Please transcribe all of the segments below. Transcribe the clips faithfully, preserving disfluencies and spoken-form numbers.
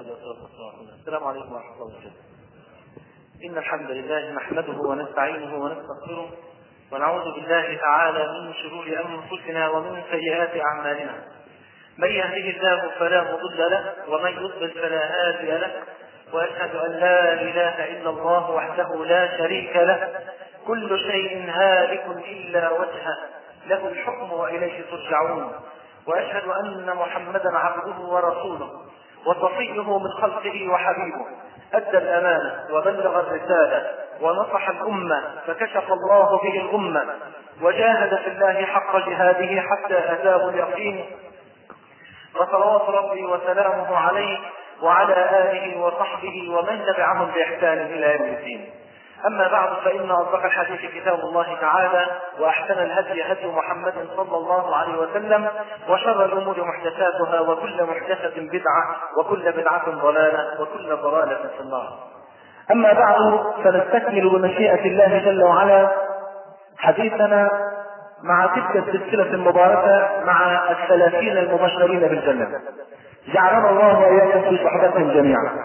السلام عليكم ورحمة الله وبركاته. إن الحمد لله نحمده ونستعينه ونستغفره ونعوذ بالله تعالى من شرور أنفسنا ومن سيئات أعمالنا. من يهده الله فلا مضل له ومن يضلل فلا هادي له، وأشهد أن لا إله إلا الله وحده لا شريك له، كل شيء هالك إلا وجهه، له الحكم وإليه ترجعون. وأشهد أن محمدا عبده ورسوله وصفيه من خلقه وحبيبه، أدى الأمانة وبلغ الرسالة ونصح الأمة فكشف الله به الأمة، وجاهد في الله حق جهاده حتى أتاه اليقين. وصلوات ربي وسلامه عليه وعلى آله وصحبه ومن تبعهم بإحسان إلى يوم الدين. أما بعد، فإن أصدق الحديث كتاب الله تعالى، وأحسن الهدي هدي محمد صلى الله عليه وسلم، وشر الأمور محدثاتها، وكل محدثة بدعة، وكل بدعة ضلالة، وكل ضلالة في النار. أما بعد، فنستكمل بمشيئة الله جل وعلا حديثنا مع تلك السلسلة المباركة مع الثلاثين المبشرين بالجنة، جعلنا الله وإياكم في صحبتهم جميعا.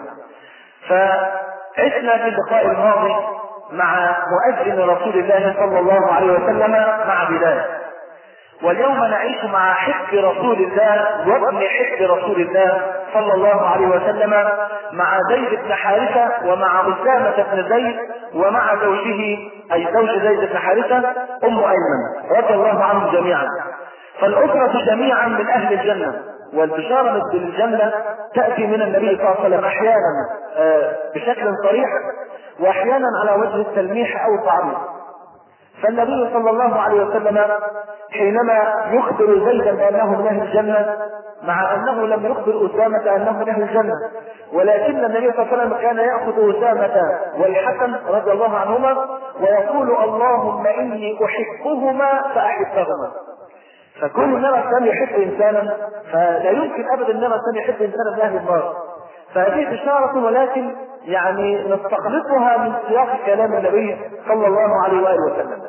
فعشنا في اللقاء الماضي مع مؤذن رسول الله صلى الله عليه وسلم مع بلال، واليوم نعيش مع حب رسول الله وابن حب رسول الله صلى الله عليه وسلم مع زيد بن حارثة ومع أسامة بن زيد ومع زوجه أي زوج زيد بن حارثة أم أيمن رضي الله عنهم جميعا. فالأسرة جميعا من أهل الجنة، والبشارة بالجنة تأتي من النبي صلى الله عليه وسلم أحيانا بشكل صريح، وأحيانا على وجه التلميح أو التعريض. فالنبي صلى الله عليه وسلم حينما يخبر زيدا بأنه من أهل الجنة، مع أنه لم يخبر أسامة أنه من أهل الجنة، ولكن النبي صلى الله عليه وسلم كان يأخذ أسامة والحسن رضي الله عنهما ويقول: اللهم إني أحبهما فأحبهما. فكل نرى الإنسان يحب إنسانا، فلا يمكن أبدا نرى الإنسان يحب إنسانا من أهل النار. فهذه إشارة، ولكن يعني نستخلصها من سياق كلام النبي صلى الله عليه وآله وسلم.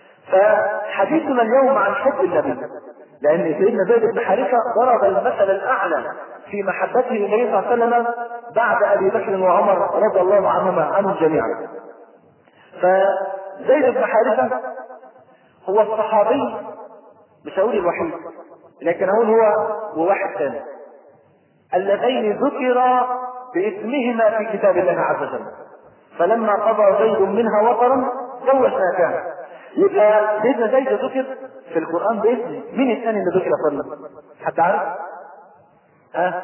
فحديثنا اليوم عن حب النبي، لأن سيدنا زيد بن حارثة ضرب المثل الأعلى في محبته للنبي صلى الله عليه وسلم بعد أبي بكر وعمر رضي الله عنهما عنهم جميعا. فزيد بن حارثة هو الصحابي، مش هقول الوحيد لكن هقول هو وواحد ثاني اللذين ذكرا باسمهما في كتاب الله عز وجل. فلما قضى زيد منها وطرا زوجناكها. يبقى سيدنا زيد ذكر في القرآن باسمه. مين الثاني اللي ذكر صلى؟ حد عارف؟ ها؟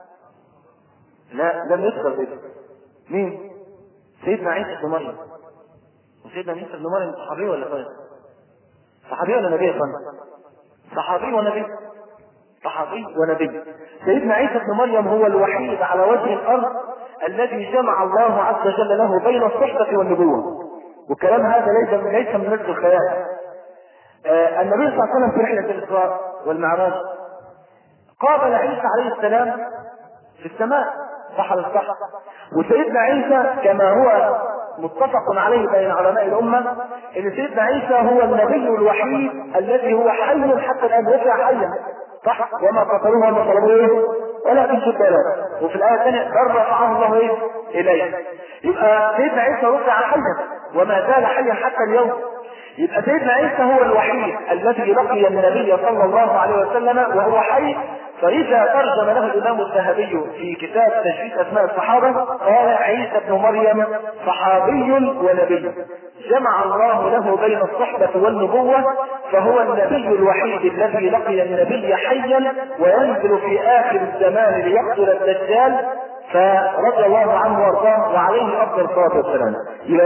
لا، لم يذكر زيد. مين؟ سيدنا عيسى بن مريم. وسيدنا عيسى بن مريم صحابي ولا طيب؟ صحابي ولا نبي؟ صحابي ونبي. صحابي ونبي. سيدنا عيسى بن مريم هو الوحيد على وجه الارض الذي جمع الله عز وجل له بين الصحبة والنبوة. والكلام هذا ليس من ليس من نفس الخيال. آه النبي صلى الله عليه وسلم في رحلة الإسراء والمعراج قابل عيسى عليه السلام في السماء، صح ولا صح؟ وسيدنا عيسى كما هو متفق عليه بين علماء الأمة ان سيدنا عيسى هو النبي الوحيد الذي هو حي حتى الآن، رفع حيا، صح؟ وما قتلوه وما صلبوه ولكن شد له. وفي الآية الثانية بل رفعه الله ايه؟ إليه. يبقى سيدنا عيسى رفع حيا وما زال حيا حتى اليوم. يبقى سيدنا عيسى هو الوحيد الذي لقي النبي صلى الله عليه وسلم وهو حي. فإذا ترجم له الإمام الذهبي في كتاب تجريد أسماء الصحابة قال: عيسى بن مريم صحابي ونبي جمع الله له بين الصحبة والنبوة، فهو النبي الوحيد الذي لقي النبي حيا وينزل في آخر الزمان ليقتل الدجال، فرضي الله عنه وارضاه وعليه افضل الصلاه والسلام.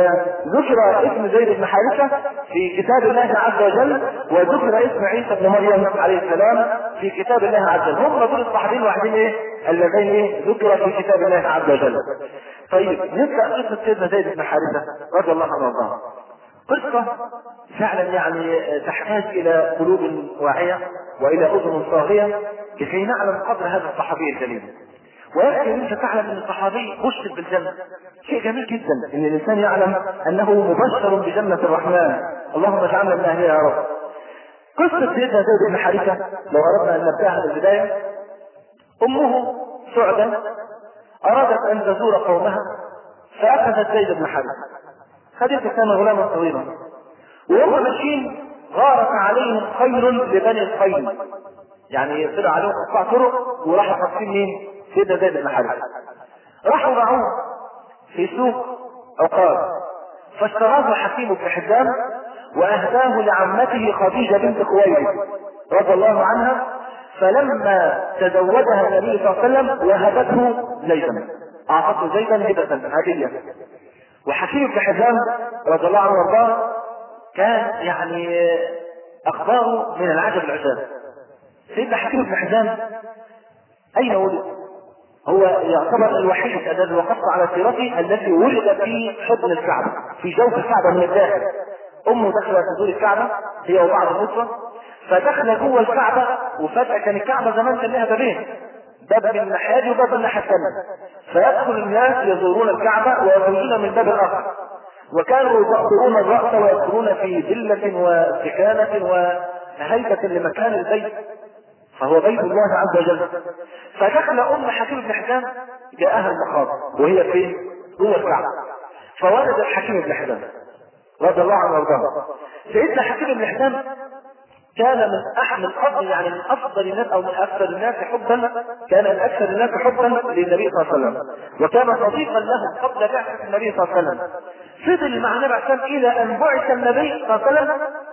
ذكر اسم زيد بن حارثه في كتاب الله عز وجل، وذكر اسم عيسى بن مريم عليه السلام في كتاب الله عز وجل. هم دول الصحابين الوحيدين ايه اللذين ايه ذكر في كتاب الله عز وجل. طيب نبدا قصه سيدنا زيد بن حارثه رضي الله عنه وارضاه. قصه فعلا يعني تحتاج الى قلوب واعيه والى اذن صاغيه لكي نعلم قدر هذا الصحابي الجليل. ويكفي ان انت تعلم ان الصحابي بشر بالجنه، شيء جميل جدا ان الانسان يعلم انه مبشر بجنه الرحمن. اللهم اجعلنا من اهلها يا رب. قصه سيدنا زيد بن حارثه لو اردنا ان نبداها من البدايه، امه سعده أرادت أن تزور قومها فأخذت زيد بن حارثة. خديجة كان غلاما طويلا، وهم ماشيين غارت عليهم خيل لبني الخيل، يعني طلع عليهم قطاع طرق وراحوا خاطفين مين؟ سيدنا زيد بن حارثة. راحوا باعوه في سوق عقار، فاشتراه حكيم بن حزام واهداه لعمته خديجة بنت خويلد رضي الله عنها، فلما تزوجها النبي صلى الله عليه وسلم وهبته زيدا، اعطته زيدا هبة هدية. وحكيم بن حزام رضي الله عنه وارضاه كان يعني اخباره من العجب العجاب. سيدنا حكيم بن حزام اين ولد؟ هو يعتبر الوحيد الذي وقفت على سيرته التي ولد في حضن الكعبة، في جوف الكعبة من الداخل. امه دخلت تزور الكعبة هي وبعض الاسرة، فدخل جوه الكعبة، وفجأة كان الكعبة زمان كان لها بابين، باب من الناحية وباب من الناحية الثانية، فيدخل الناس يزورون الكعبة ويخرجون من باب اخر، وكانوا يدخلون الرأس ويدخلون في ذلة وسكانة وهيبة لمكان البيت، فهو بيت الله عز وجل. فدخل ام حكيم بن حزام جاءها المخاض وهي فين؟ جوه الكعبة، فولد الحكيم بن حزام رضي الله عنه وارضاه. سيدنا حكيم بن حزام كان من احد الافضل، يعني من افضل الناس او من اكثر الناس حبا، كان من اكثر الناس حبا للنبي صلى الله عليه وسلم، وكان صديقا له قبل بعثة النبي صلى الله عليه وسلم. فضل مع النبي عليه الى ان بعث النبي صلى الله عليه وسلم،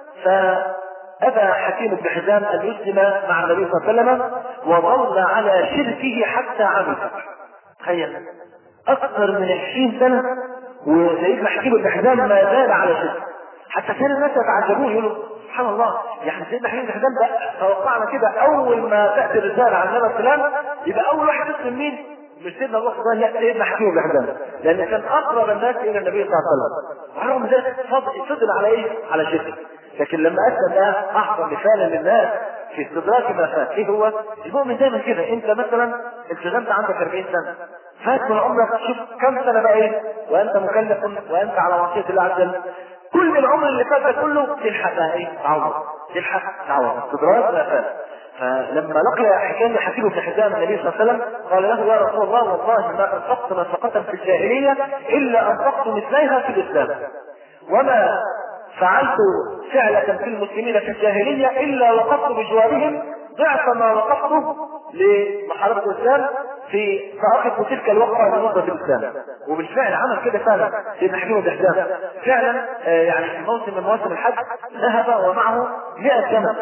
فابى حكيم بن حزام ان يسلم مع النبي صلى الله عليه وسلم، وظل على شركه حتى عمل. تخيل اكثر من عشرين سنة وسيدنا حكيم بن حزام ما زال على شركه، حتى كان الناس يتعجبون يقولوا سبحان الله، يعني سيدنا حكيم بن حزام ده توقعنا كده اول ما تاتي الرساله عن النبي السلام يبقى اول واحد يسلم مين؟ مش سيدنا ابو بكر، لا سيدنا حكيم بن حزام، لان كان اقرب الناس الى النبي صلى الله عليه وسلم، ورغم ذلك فضل على ايه؟ على شركه. لكن لما اسلم ده احسن مثالا للناس في استدراك ما فات. ايه هو؟ المؤمن دايما كده، انت مثلا التزمت عندك أربعين سنة، فات من عمرك شوف كم سنة بقى ايه وانت مكلف وانت على معصية الله عز وجل، كل العمر اللي فات ده كله تلحق بقى ايه؟ تعوض، تلحق تعوض استدراك ما فات. فلما لقي حكيم حكيم بن حزام النبي صلى الله عليه وسلم قال له يا رسول الله والله ما انفقت نفقة في الجاهلية الا انفقت مثليها في الاسلام، وما فعلت فعلة في المسلمين في الجاهلية الا وقفت بجوارهم ضعف ما وقفته لمحاربة الاسلام في فأخذ تلك الوقفة لنصرة الاسلام. وبالفعل عمل كده فعلا سيدنا حكيم بن حزام فعلا. آه يعني في موسم من مواسم الحج ذهب ومعه مئة جمل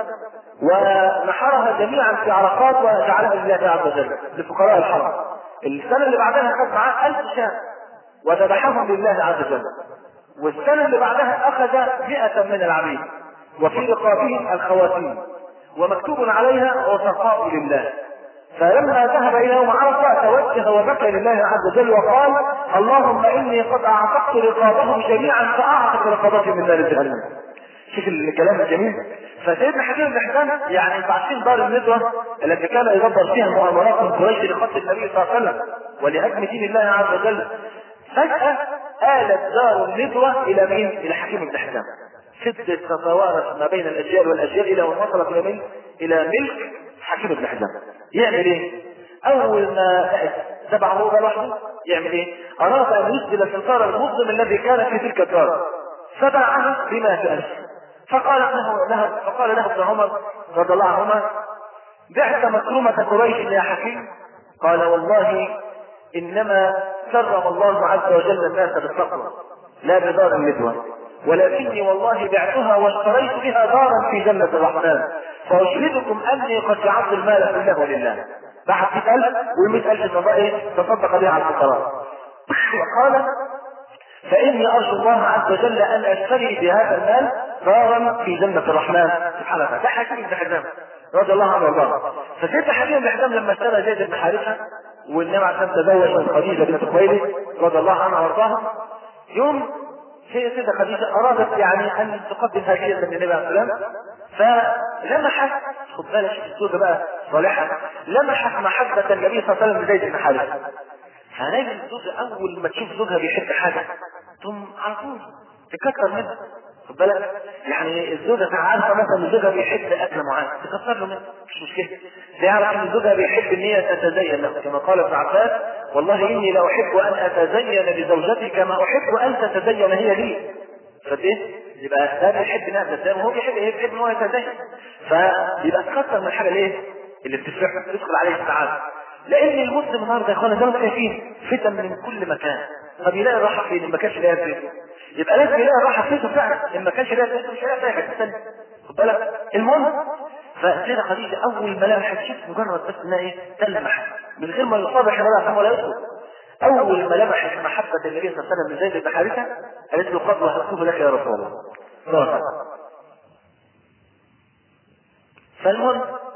ونحرها جميعا في عرفات وجعلها لله عز وجل لفقراء الحرم. السنة اللي بعدها خد معاه ألف شاة وذبحهم لله عز وجل. والسنة اللي بعدها أخذ مئة من العبيد وفي رقابهم الخواتيم ومكتوب عليها وثقاء لله. فلما ذهب الى يوم عرفه توجه وبكى لله عز وجل وقال اللهم اني قد اعتقت رقابهم جميعا فاعتق رقابتهم من نار جهنم. شوف الكلام الجميل. فسيدنا حكيم بن حزام يعني انتوا عارفين دار الندوه التي كان يدبر فيها مؤامرات من قريش لقتل النبي صلى الله عليه وسلم ولهدم دين الله عز وجل، فجاه آلت دار الندوه الى مين؟ الى حكيم بن حزام. فضلت تتوارث ما بين الاجيال والاجيال الى ان وصلت الى مين؟ الى ملك حكيم بن حزام. يعمل ايه؟ اول ما تبع هو لوحده يعمل ايه؟ اراد ان يسجل السلطان المظلم الذي كان في تلك الدار فباعها بمئة ألف. فقال له له فقال له ابن عمر رضي الله عنهما بعت مكرمة قريش يا حكيم؟ قال والله انما كرم الله عز وجل الناس بالتقوى لا بدار الندوة، ولكني والله بعتها واشتريت بها دارا في جنة الرحمن، فاشهدكم اني قد جعلت المال كله لله. بعد مئة ألف والمئة ألف تصدق بها على الفقراء. وقال فاني ارجو الله عز وجل ان اشتري بهذا المال دارا في جنة الرحمن سبحانه وتعالى. ده حكيم بن حزام رضي الله عنه وارضاه. فسيدنا حكيم بن حزام لما اشترى زيد بن حارثة والنبي عشان تزوج من خديجة بنت خويلد رضي الله عنها وارضاها، يوم سيدة خديجة ارادت يعني ان تقدم هدية للنبي عليه السلام، فلمحت خد بالك الزوجة بقى صالحة لمحت محبة النبي صلى الله عليه وسلم لزيد بن حارثة. فنجد الزوجة اول ما تشوف زوجها بيحب حاجة ثم على طول تكتر منه. خد بالك يعني الزوجة عارفة مثلا زوجها بيحب اكل معين تكتر له منه مش مشكلة. ليعرف ان زوجها بيحب ان هي تتزين له، كما قال ابن عباس: والله اني لا احب ان اتزين بزوجتي كما احب ان تتزين هي لي. فايه؟ يبقى ده بيحب انها تتزين وهو بيحب ايه؟ بيحب ان هو يتزين. فيبقى تكثر من الحاجه الايه؟ اللي بتفرحه تدخل عليه السعاده. لان المسلم النهارده يا اخوانا زي ما شايفين فتن من كل مكان، طب يلاقي الراحه فين؟ ما كانش لاقيها فين؟ يبقى لازم يلاقي الراحه فين فعلا، ان ما كانش لاقيها فين مش هيلاقي فيها حته ثانيه. خد بالك؟ المهم فسيدة خديجة أول ما لمحت شيء مجرد بس إنها إيه؟ تلمح من غير ما يصابح ولا ولا يصبح. أول ما لمحت محبة النبي صلى الله عليه وسلم من زيد بن حارثة قالت له: قد وهبته لك يا رسول الله. صلى. فالمهم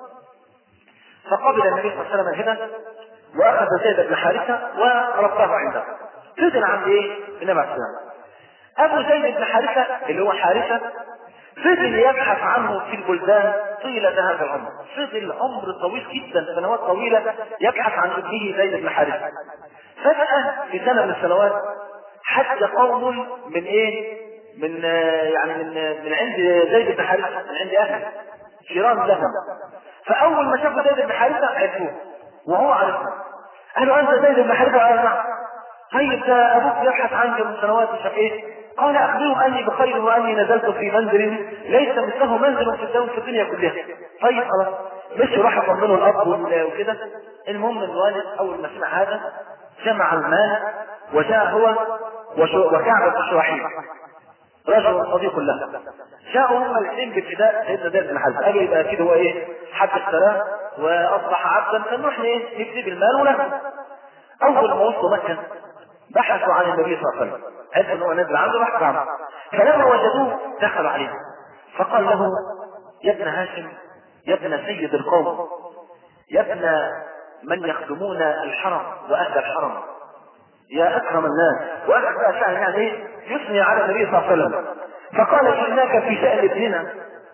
فقبل النبي صلى الله عليه وسلم الهبة وأخذ زيد بن حارثة ورباه عنده. فضل عند إيه؟ النبي عليه السلام. أبو زيد بن حارثة اللي هو حارثة فضل يبحث عنه في البلدان طيلة هذا العمر، فضل عمر طويل جدا، سنوات طويلة يبحث عن ابنه زيد بن حارثة. فجأة في سنة من السنوات حج قوم من ايه؟ من يعني من من عند زيد بن حارثة، من عند اهله جيران لهم. فأول ما شافوا زيد بن حارثة عرفوه وهو عرفه. قالوا: أنت زيد بن حارثة؟ قال: نعم. طيب ده أبوك يبحث عنك من سنوات مش ايه؟ قال: أخبرهم أني بخير وأني نزلت في منزل ليس مثله منزل في الدولة في الدنيا كلها. طيب خلاص مش راح يطمنوا الأب وكده. المهم الوالد أول ما سمع هذا جمع المال وجاء هو وكعب بن شراحيل رجل صديق له، جاءوا هم الاثنين بابتداء سيدنا زيد بن حارثة. قالوا: يبقى أكيد هو إيه؟ حد اشتراه وأصبح عبدا، فنروح إيه؟ نكتب المال وناخذ. أول ما وصلوا مكة بحثوا عن النبي صلى الله عليه وسلم، عرفوا ان هو نزل عنده بحث عنه. فلما وجدوه دخلوا عليه فقال له: يا ابن هاشم، يا ابن سيد القوم، يا ابن من يخدمون الحرم واهل الحرم، يا اكرم الناس. واخذ بقى شأن يعني ايه؟ يثني على النبي صلى الله عليه وسلم. فقال: انك في شأن ابننا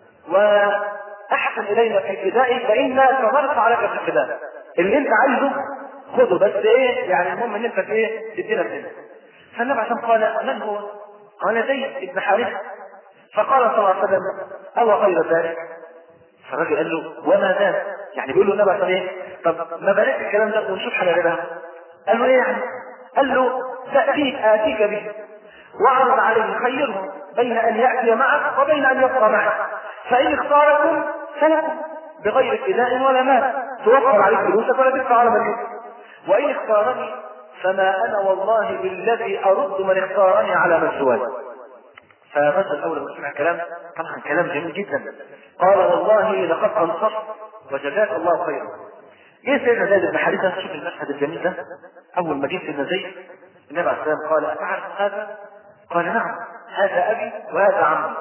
واحسن الينا في فدائي فانا نرفع لك في الفداء، اللي انت عايزه خذه، بس ايه يعني المهم ان انت ايه؟ تدينا منه. فالنبي عشان قال: من هو؟ قال: زيد بن حارثة. فقال صلى الله عليه وسلم: او غير ذلك؟ فالراجل قال له: وما ذاك؟ يعني بيقول له النبي عشان ايه؟ طب ما بلاش الكلام ده ونشوف حاجه غيرها. قال له: ايه يعني؟ قال له: تاتيك اتيك به واعرض عليه خيرهم بين ان ياتي معك وبين ان يبقى معك، فان اختاركم فلكم بغير ابتداء ولا مال، توفر عليك فلوسك ولا تدفع على مليون. وان اختارني فما انا والله بالذي ارد من اختارني على من سواي. فالرجل الاول لما سمع كلام طبعا كلام جميل جدا قال: والله لقد انصفت وجزاك الله خيرا. جه سيدنا زيد بن حارثة، شوف المشهد الجميل ده. اول ما جه سيدنا زيد النبي عليه السلام قال: اتعرف هذا؟ قال: نعم، هذا ابي وهذا عمي.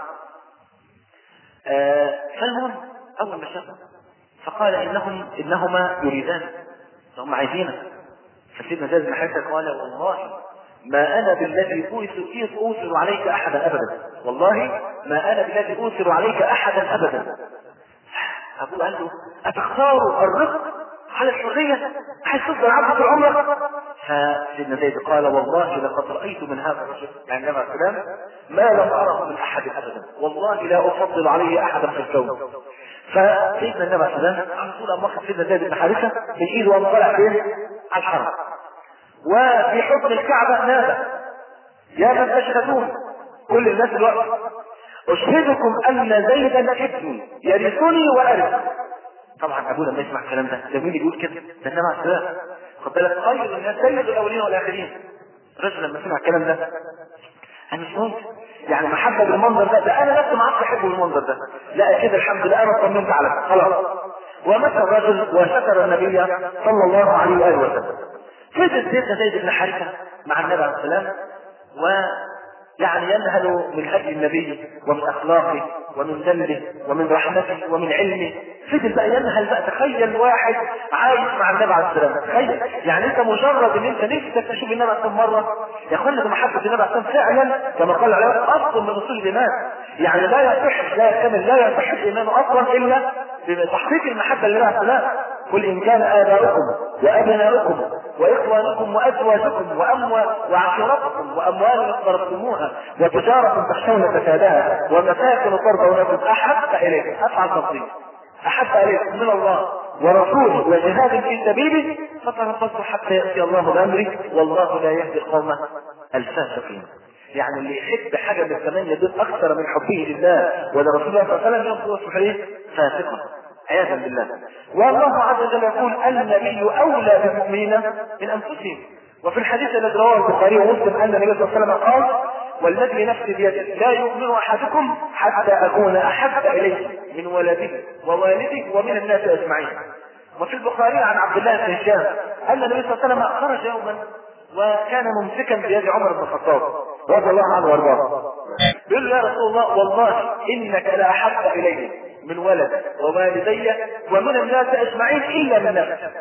آه فالمهم اول ما شافه فقال: انهم انهما يريدان، هم عايزينه. فسيدنا زيد بن حارثة قال: والله ما انا بالذي اوثر اوثر عليك احدا ابدا، والله ما انا بالذي اوثر عليك احدا ابدا. ابوه قال له: اتختار الرفق على الحريه؟ عايز تفضل عبد طول عمرك؟ فسيدنا زيد قال: والله لقد رايت من هذا الرجل، يعني النبي عليه السلام، ما لم اره من احد ابدا، والله لا افضل عليه احدا في الكون. فسيدنا النبي عليه السلام على طول قام واخد سيدنا زيد بن حارثة من ايده وقام طالع فين؟ على الحرم. وفي حكم الكعبة نادى: يا من تشهدون، كل الناس الوقت، اشهدكم ان زيدا ابني يرثني وارث. طبعا ابوه لما يسمع الكلام ده، ده مين اللي بيقول كده؟ ده النبي عليه السلام. خد بالك، خير الناس سيد الاولين والاخرين. الرجل لما سمع الكلام ده انا مش ممكن، يعني محبه بالمنظر ده، ده انا نفسي ما عادش احبه بالمنظر ده. لا كده الحمد لله انا اطمنت على كده خلاص. ومشى الرجل وشكر النبي صلى الله عليه واله وسلم. فضل سيدنا زيد بن حارثة مع النبي عليه السلام ويعني ينهل من هدي النبي ومن اخلاقه ومن ذنبه ومن رحمته ومن علمه. فضل بقى ينهل بقى. تخيل واحد عايش مع النبي عليه السلام، تخيل يعني انت مجرد ان انت نفسك تشوف النبي عليه السلام مره، يا اخوانا ده محبه النبي عليه السلام فعلا كما قال العلماء اصل من اصول الايمان. يعني لا يصح لا يكمل لا يصح الايمان اصلا الا بتحقيق المحبه لله عليه السلام. قل ان كان اباؤكم وابناؤكم واخوانكم وازواجكم واموال وعشيرتكم واموال اقترفتموها وتجاره تخشون فسادها ومساكن ترضونكم احب اليكم، افعل تفضيل احب اليكم من الله ورسوله وجهاد في سبيله فتربصوا حتى يأتي الله بأمره والله لا يهدي القوم الفاسقين. يعني اللي يحب حاجة من الثمانية دول أكثر من حبه لله ولرسول الله صلى الله عليه وسلم يصبح صحيح فاسقا عياذا بالله. والله عز وجل يقول النبي أولى بالمؤمنين من أنفسهم. وفي الحديث الذي رواه البخاري ومسلم أن النبي صلى الله عليه وسلم قال والذي نفسي بيده لا يؤمن أحدكم حتى أكون أحب إليه من ولده ووالده ومن الناس أجمعين. وفي البخاري عن عبد الله بن هشام أن النبي صلى الله عليه وسلم خرج يوما وكان ممسكا بيد عمر بن الخطاب رضي الله عنه وارضاه. يقول له يا رسول الله والله إنك لا أحب إلي من ولد ووالدي ومن الناس أجمعين إلا من نفسك.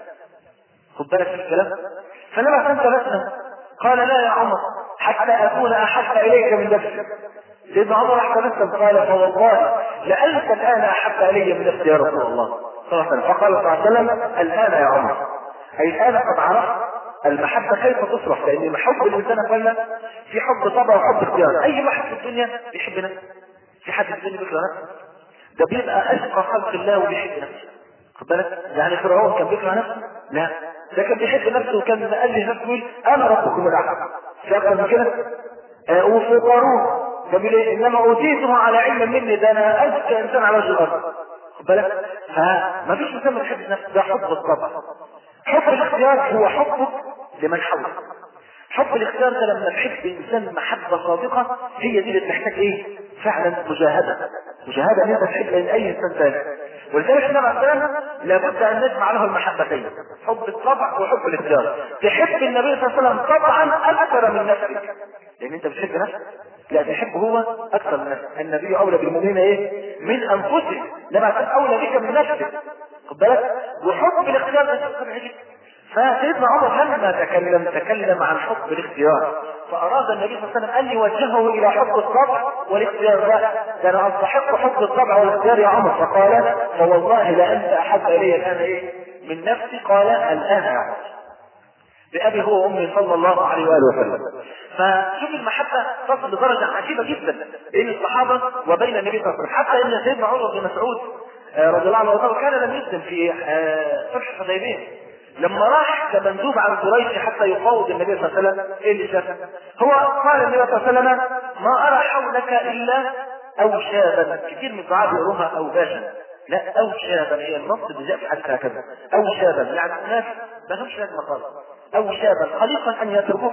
خد بالك في الكلام. فلما كنت بسنا قال لا يا عمر حتى أكون أحب إليك من نفسك. سيدنا عمر احتمسنا قال فوالله لأنت الآن أحب إلي من نفسي يا رسول الله صلى الله عليه وسلم. فقال صلى الله عليه وسلم الآن يا عمر أي الآن قد عرفت المحبة كيف تصرف. لأن حب الإنسان قلنا في حب طبع وحب اختيار. أي واحد في الدنيا بيحب نفسه. في حد في الدنيا بيكره نفسه؟ ده بيبقى أشقى خلق الله وبيحب نفسه. خد بالك يعني فرعون كان بيكره نفسه؟ لا ده كان بيحب نفسه وكان قال لي نفسه يقول أنا ربكم الأعلى. في أكثر من كده؟ آه وفي قارون كان بيقول إنما أوتيته على علم مني ده أنا أذكى إنسان على وجه الأرض. خد بالك فما فيش إنسان ما بيحبش نفسه. ده حب الطبع. حب الاختيار هو حبك لمن حولك. حب الاختيار ده لما تحب انسان محبه صادقه هي دي اللي بتحتاج ايه؟ فعلا مجاهده. مجاهده ان انت تحب اي انسان ثاني. ولذلك النبي عليه الصلاه والسلام لابد ان نجمع له المحبتين حب الطبع وحب الاختيار. تحب النبي صلى الله عليه وسلم طبعا اكثر من نفسك لان انت بتحب نفسك. لا تحب هو اكثر من نفسك. النبي اولى بالمؤمنين ايه؟ من انفسهم. النبي عليه الصلاه اولى بك من نفسك. خد بالك وحب الاختيار ده طبيعي. فسيدنا عمر لما تكلم تكلم عن حب الاختيار فاراد النبي صلى الله عليه وسلم ان يوجهه الى حب الطبع والاختيار. لا ده انا استحق حب الطبع والاختيار يا عمر. فقال فوالله لا انت احب الي الان ايه من نفسي. قال الان يا عمر بأبي هو وأمي صلى الله عليه وآله وسلم. فشوف المحبة تصل لدرجة عجيبة جدا بين الصحابة وبين النبي صلى الله عليه وسلم. حتى إن سيدنا عمر بن مسعود رضي الله عنه وارضاه كان لم يسلم في صلح الحديبية. لما راح كمندوب عن قريش حتى يفاوض النبي صلى الله عليه وسلم ايه اللي شافه؟ هو قال النبي صلى الله عليه وسلم ما أرى حولك إلا أو شابا. كثير من الدعاء يقولوها أو باشا. لا أو شابا هي النص بجاء في حديث هكذا. أو شابا يعني الناس ما همش لازمة خالص. أو شابا خليقا أن يتركوك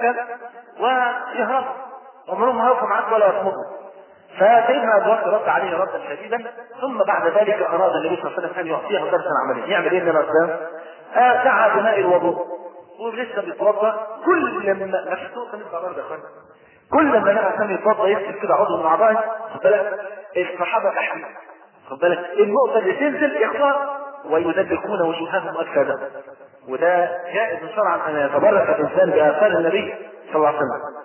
ويهربوا عمرهم ما هيقفوا معك ولا يصمتوا. فسيدنا أبو بكر رد عليه ردا شديدا. ثم بعد ذلك أراد النبي صلى الله عليه وسلم أن يعطيه درسا عمليا. يعمل إيه النبي صلى الله عليه وسلم؟ دعا بماء الوضوء ولسه بيتوضا. كل لما مفتوح نسمع برضه يا اخوان كل لما النبي صلى الله عليه وسلم يتوضا يكتب كده عضو من اعضائه. خد بالك الصحابه تحت خد بالك النقطه اللي تنزل ياخدها ويدلكون وجوههم اكثر. وده جائز شرعا ان يتبرك الانسان باثار النبي صلى الله عليه وسلم.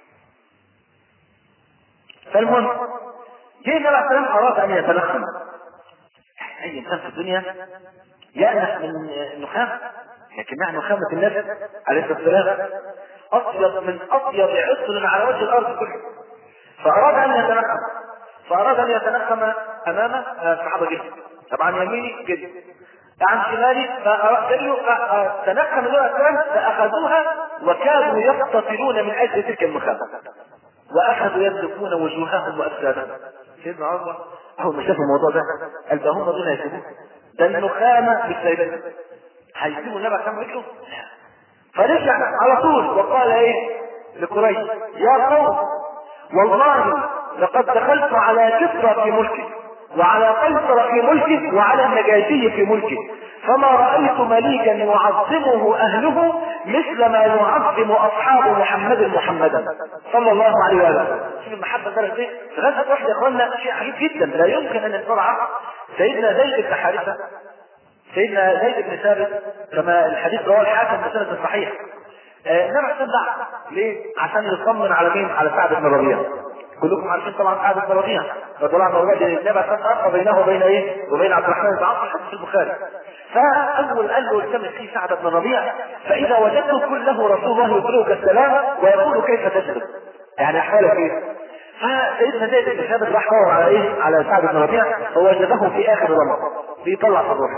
فالمهم جه النبي عليه الصلاه والسلام اراد ان يتنخم. اي انسان في الدنيا يأنف من النخام لكنها نخامة النبي عليه الصلاة والسلام أطيب من أطيب عطر على وجه الأرض كله. فأراد أن يتنخم فأراد أن يتنخم أمامه الصحابة جدا. طبعا يميني جدا عن شمالي فتنخم النبي الأسلام فأخذوها وكانوا يقتطرون من أجل تلك النخامة وأخذوا يدلكون وجوههم وأجسادهم. سيدنا عمر أول ما شاف الموضوع ده قال ده هم دول هيسيبوه. ده النخامة بالسيدات هيسيبوا النبي كم رجله. فرجع على طول وقال ايه لقريش يا قوم والله لقد دخلت على كسرى في ملكي وعلى قيصر في ملكه وعلى النجاشي في ملكه فما رأيت مليكا يعظمه اهله مثل ما يعظم اصحاب محمد محمدا صلى الله عليه وسلم. شوف المحبه درجه ايه؟ غزوه واحده يا اخوانا شيء عجيب جدا لا يمكن ان يتبرع. سيدنا زيد بن حارثه سيدنا زيد بن ثابت كما الحديث رواه الحاكم بسند صحيح. النبي عليه الصلاه ليه؟ عشان يطمن على مين؟ على سعد بن ربيعه. كلكم عارفين طبعا سعد بن ربيعه رضي الله عنه وارضاه. النبي عليه الصلاه بينه وبين ايه؟ وبين عبد الرحمن بن عوف في البخاري. فاول قال له التمس فيه سعد بن ربيعه فاذا وجدته قل له رسول الله يقرئك السلام ويقول كيف تجد يعني احوالك ايه؟ فسيدنا زيد بن ثابت راح دور على ايه؟ على سعد بن ربيعه فوجده في اخر رمضان بيطلع في الروح.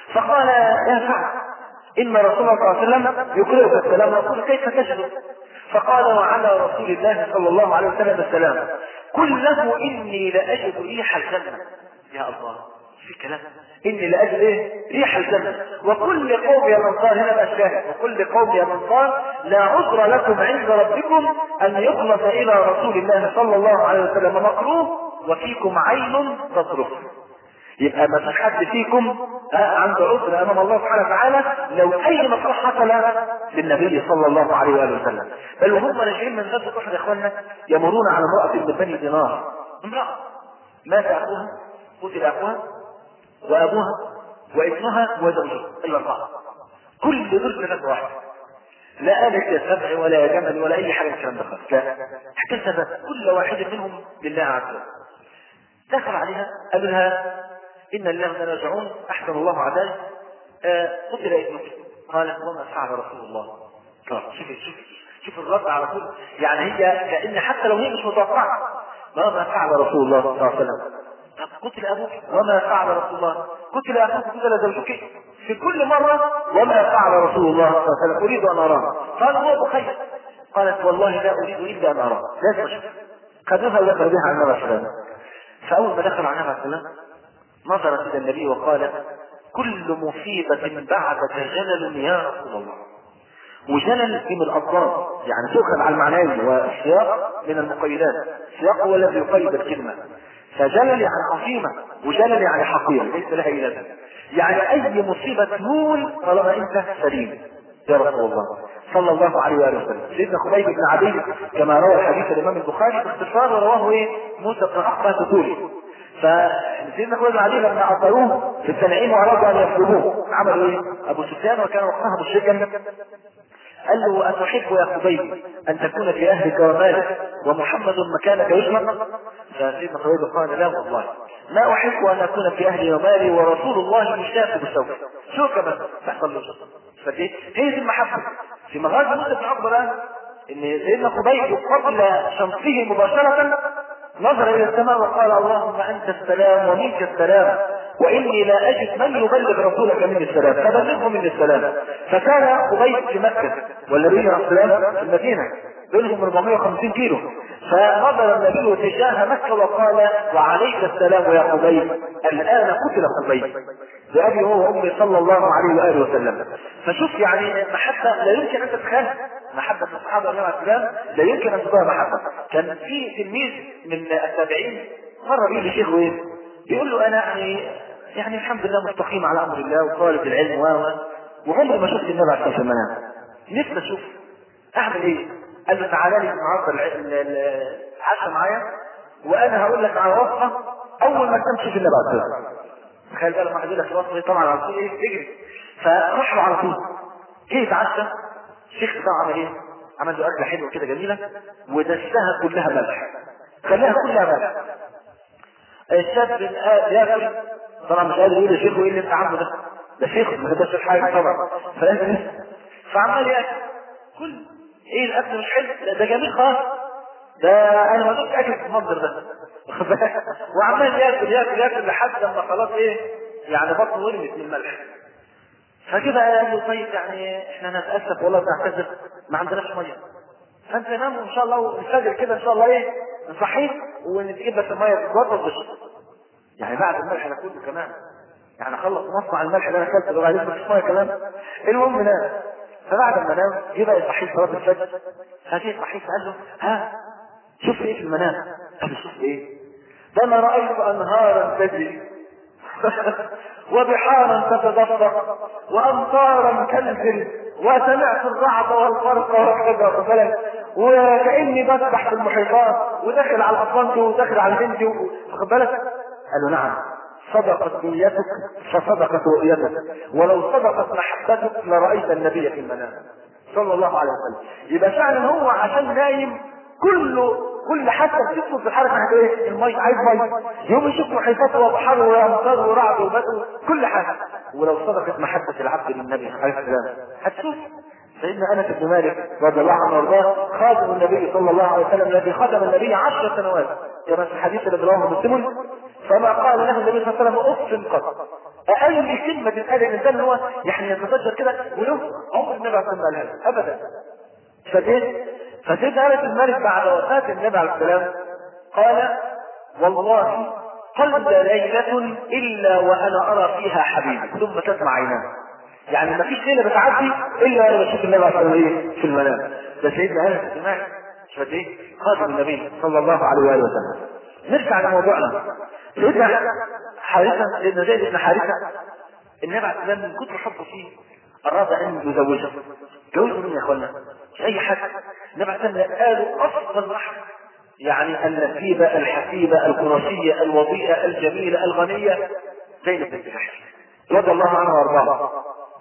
فقال يا سعد إن رسول الله صلى الله عليه وسلم يقرئك السلام، يقول كيف تجد؟ فقال وعلى رسول الله صلى الله عليه وسلم السلام، قل له إني لأجد ريح الجنة. يا الله في كلام، إني لأجد إيه؟ ريح الجنة. وكل قوم يا منصار، هنا بقى الشاهد، وكل قوم يا منصار لا عذر لكم عند ربكم أن يخلص إلى رسول الله صلى الله عليه وسلم مكروه وفيكم عين تصرف. يبقى ما فيش حد فيكم عنده عذر امام الله سبحانه وتعالى لو اي مصلحه حصل للنبي صلى الله عليه واله وسلم. بل وهم راجعين من غزوه احد يا اخوانا يمرون على امراه من بني دينار، امراه مات اخوها، قتل اخوها وابوها وابنها وزوجها الاربعه، كل دول في غزوه واحده، لا آلت يا سبع ولا يا جمل ولا اي حاجه من الكلام ده خالص، لا، احتسبت كل واحد منهم لله عز وجل. دخل عليها قال لها إن الله راجعون أحسن الله عداي، آه قتل ابنك. قالت وما فعل رسول الله. طب شوف شوف شوف الرد على طول، يعني هي كأن حتى لو هي مش متوقعة، ماذا فعل رسول الله صلى الله عليه وسلم؟ طب قتل أبوك، وما فعل رسول الله؟ قتل أبوك، قتل زوجك، في كل مرة وما فعل رسول الله صلى الله عليه وسلم؟ أريد أن أراه. قال هو بخير. قالت والله لا أريد إلا أن أراه، لا تشك. خذوها ودخل بها عن النبي صلى الله عليه وسلم. فأول ما دخل عن النبي صلى الله عليه وسلم نظرت إلى النبي وقالت كل مصيبة بعدك جلل يا رسول الله. وجلل من الأضرار، يعني تؤخذ على المعنيين، والسياق من المقيدات، السياق هو الذي يقيد الكلمة. فجلل يعني عظيمة، وجلل يعني حقير ليس لها إلا ذلك، يعني أي مصيبة تهون طالما أنت سليم يا رسول الله صلى الله عليه وآله وسلم. سيدنا خبيب بن عدي كما روى الحديث الإمام البخاري باختصار، ورواه إيه موسى بن عقبة تطولي. فسيدنا خبيب بن عدي لما أطروه في التنعيم وأرادوا أن يسلبوه عملوا إيه؟ أبو سفيان وكان وقتها مشركا قال له أتحب يا خبيب أن تكون في أهلك ومالك ومحمد مكانك يشمل؟ فسيدنا خبيب قال لا والله ما أحب أن أكون في أهلي ومالي ورسول الله مشتاق بالسوء. شو كمان تحصل له؟ فدي هي دي المحبة. في مغازي موسى بن عقبة إن سيدنا خبيب قبل شمسه مباشرة نظر إلى السماء وقال اللهم أنت السلام ومنك السلام وإني لا أجد من يبلغ رسولك من السلام فبلغه من السلام. فكان خبيب في مكة والنبي عليه السلام في المدينة بينهم أربعمائة وخمسين كيلو. فنظر النبي تجاه مكة وقال وعليك السلام يا خبيب الآن قتل خبيب بأبي هو وأمي صلى الله عليه وآله وسلم. فشوف يعني محبة لا يمكن أن تتخيل، محبة الصحابة عليه السلام لا يمكن أن تكون محبة. كان في تلميذ من التابعين مرة بيقول لشيخه ايه؟ بيقول له أنا يعني يعني الحمد لله مستقيم على أمر الله وطالب العلم و وعمري ما شفت النبي عليه الصلاة والسلام، نفسي أشوف أعمل إيه؟ قال له تعالى لي النهارده العشاء معايا وأنا هقول لك على وصفة أول ما تمشي في النبي عليه الصلاة والسلام. تخيل بقى لما هقول لك الوصفة طبعا على طول إيه؟ تجري. فراح له على طول جه يتعشى. الشيخ بتاعه عمل ايه؟ عمل له اكله حلوه كده جميله ودسها كلها ملح، خلاها كلها ملح. الشاب ياكل طبعا مش قادر يقول لشيخه ايه اللي انت عامله ده؟ ده شيخ ما قدرش حاجه طبعا، فلازم فعمال ياكل كل ايه الاكل مش حلو؟ ده, ده جميل خالص، ده انا ما دوقتش اكل في المنظر ده وعمال ياكل ياكل ياكل لحد لما خلاص ايه يعني بطنه ورمت من الملح. فكده قال له طيب يعني احنا نتاسف والله بنعتذر ما عندناش ميه، فانت نام ان شاء الله ونسجل كده ان شاء الله ايه نصحيك ونجيب لك الميه تتوضا وتشرب. يعني بعد الملح ده كله كمان يعني خلص مصنع الملح اللي انا اكلته ده وبعدين مفيش ميه كمان. المهم نام. فبعد ما نام جه بقى يصحيه صلاه الفجر. فجه يصحيه قال له ها شفت ايه في المنام؟ قال له شفت ايه؟ ده انا رايت انهارا تجري وبحارا تتدفق وامطارا تنزل وسمعت الرعد والفرق وكذا وكذا وكاني بسبح في المحيطات وداخل على الاطلنطي وداخل على الهندي واخد بالك؟ قال له نعم صدقت نيتك فصدقت رؤيتك ولو صدقت محبتك لرايت النبي في المنام صلى الله عليه وسلم. يبقى فعلا هو عشان نايم كله كل حتى بتدخل في الحركه حاجه ايه؟ المي عايز مي يوم يشوف محيطاته وبحر وامطار ورعد وبدو كل حاجه. ولو صدقت محبه العبد للنبي عليه السلام هتشوف سيدنا انس بن مالك رضي الله عنه وارضاه خادم النبي صلى الله عليه وسلم الذي خدم النبي عشر سنوات كما في الحديث الذي رواه مسلم فما قال له النبي صلى الله عليه وسلم اف قط اقل كلمه تتقال الانسان هو يعني يتفجر كده ويوم عمر النبي عليه الصلاه والسلام ابدا. فايه؟ فسيدنا انس المالك بعد وفاه النبي عليه السلام قال: والله قل ليله الا وانا ارى فيها حبيبي ثم تسمع عيناه. يعني ما فيش ليله بتعدي الا وانا بشوف النبي عليه الصلاه والسلام في المنام. ده سيدنا انس المالك مش فاهم ايه؟ خاتم النبي صلى الله عليه واله وسلم. نرجع لموضوعنا. سيدنا حارثه سيدنا زيد بن حارثه النبي عليه السلام من كتر حبه فيه اراد ان يزوجه. جوزه مين يا اخوانا؟ مش اي حد. النبي عليه السلام قالوا افضل واحد، يعني النسيبه الحسيبه القرشيه الوضيئه الجميله الغنيه زينب بنت جحش رضي الله عنها وارضاها.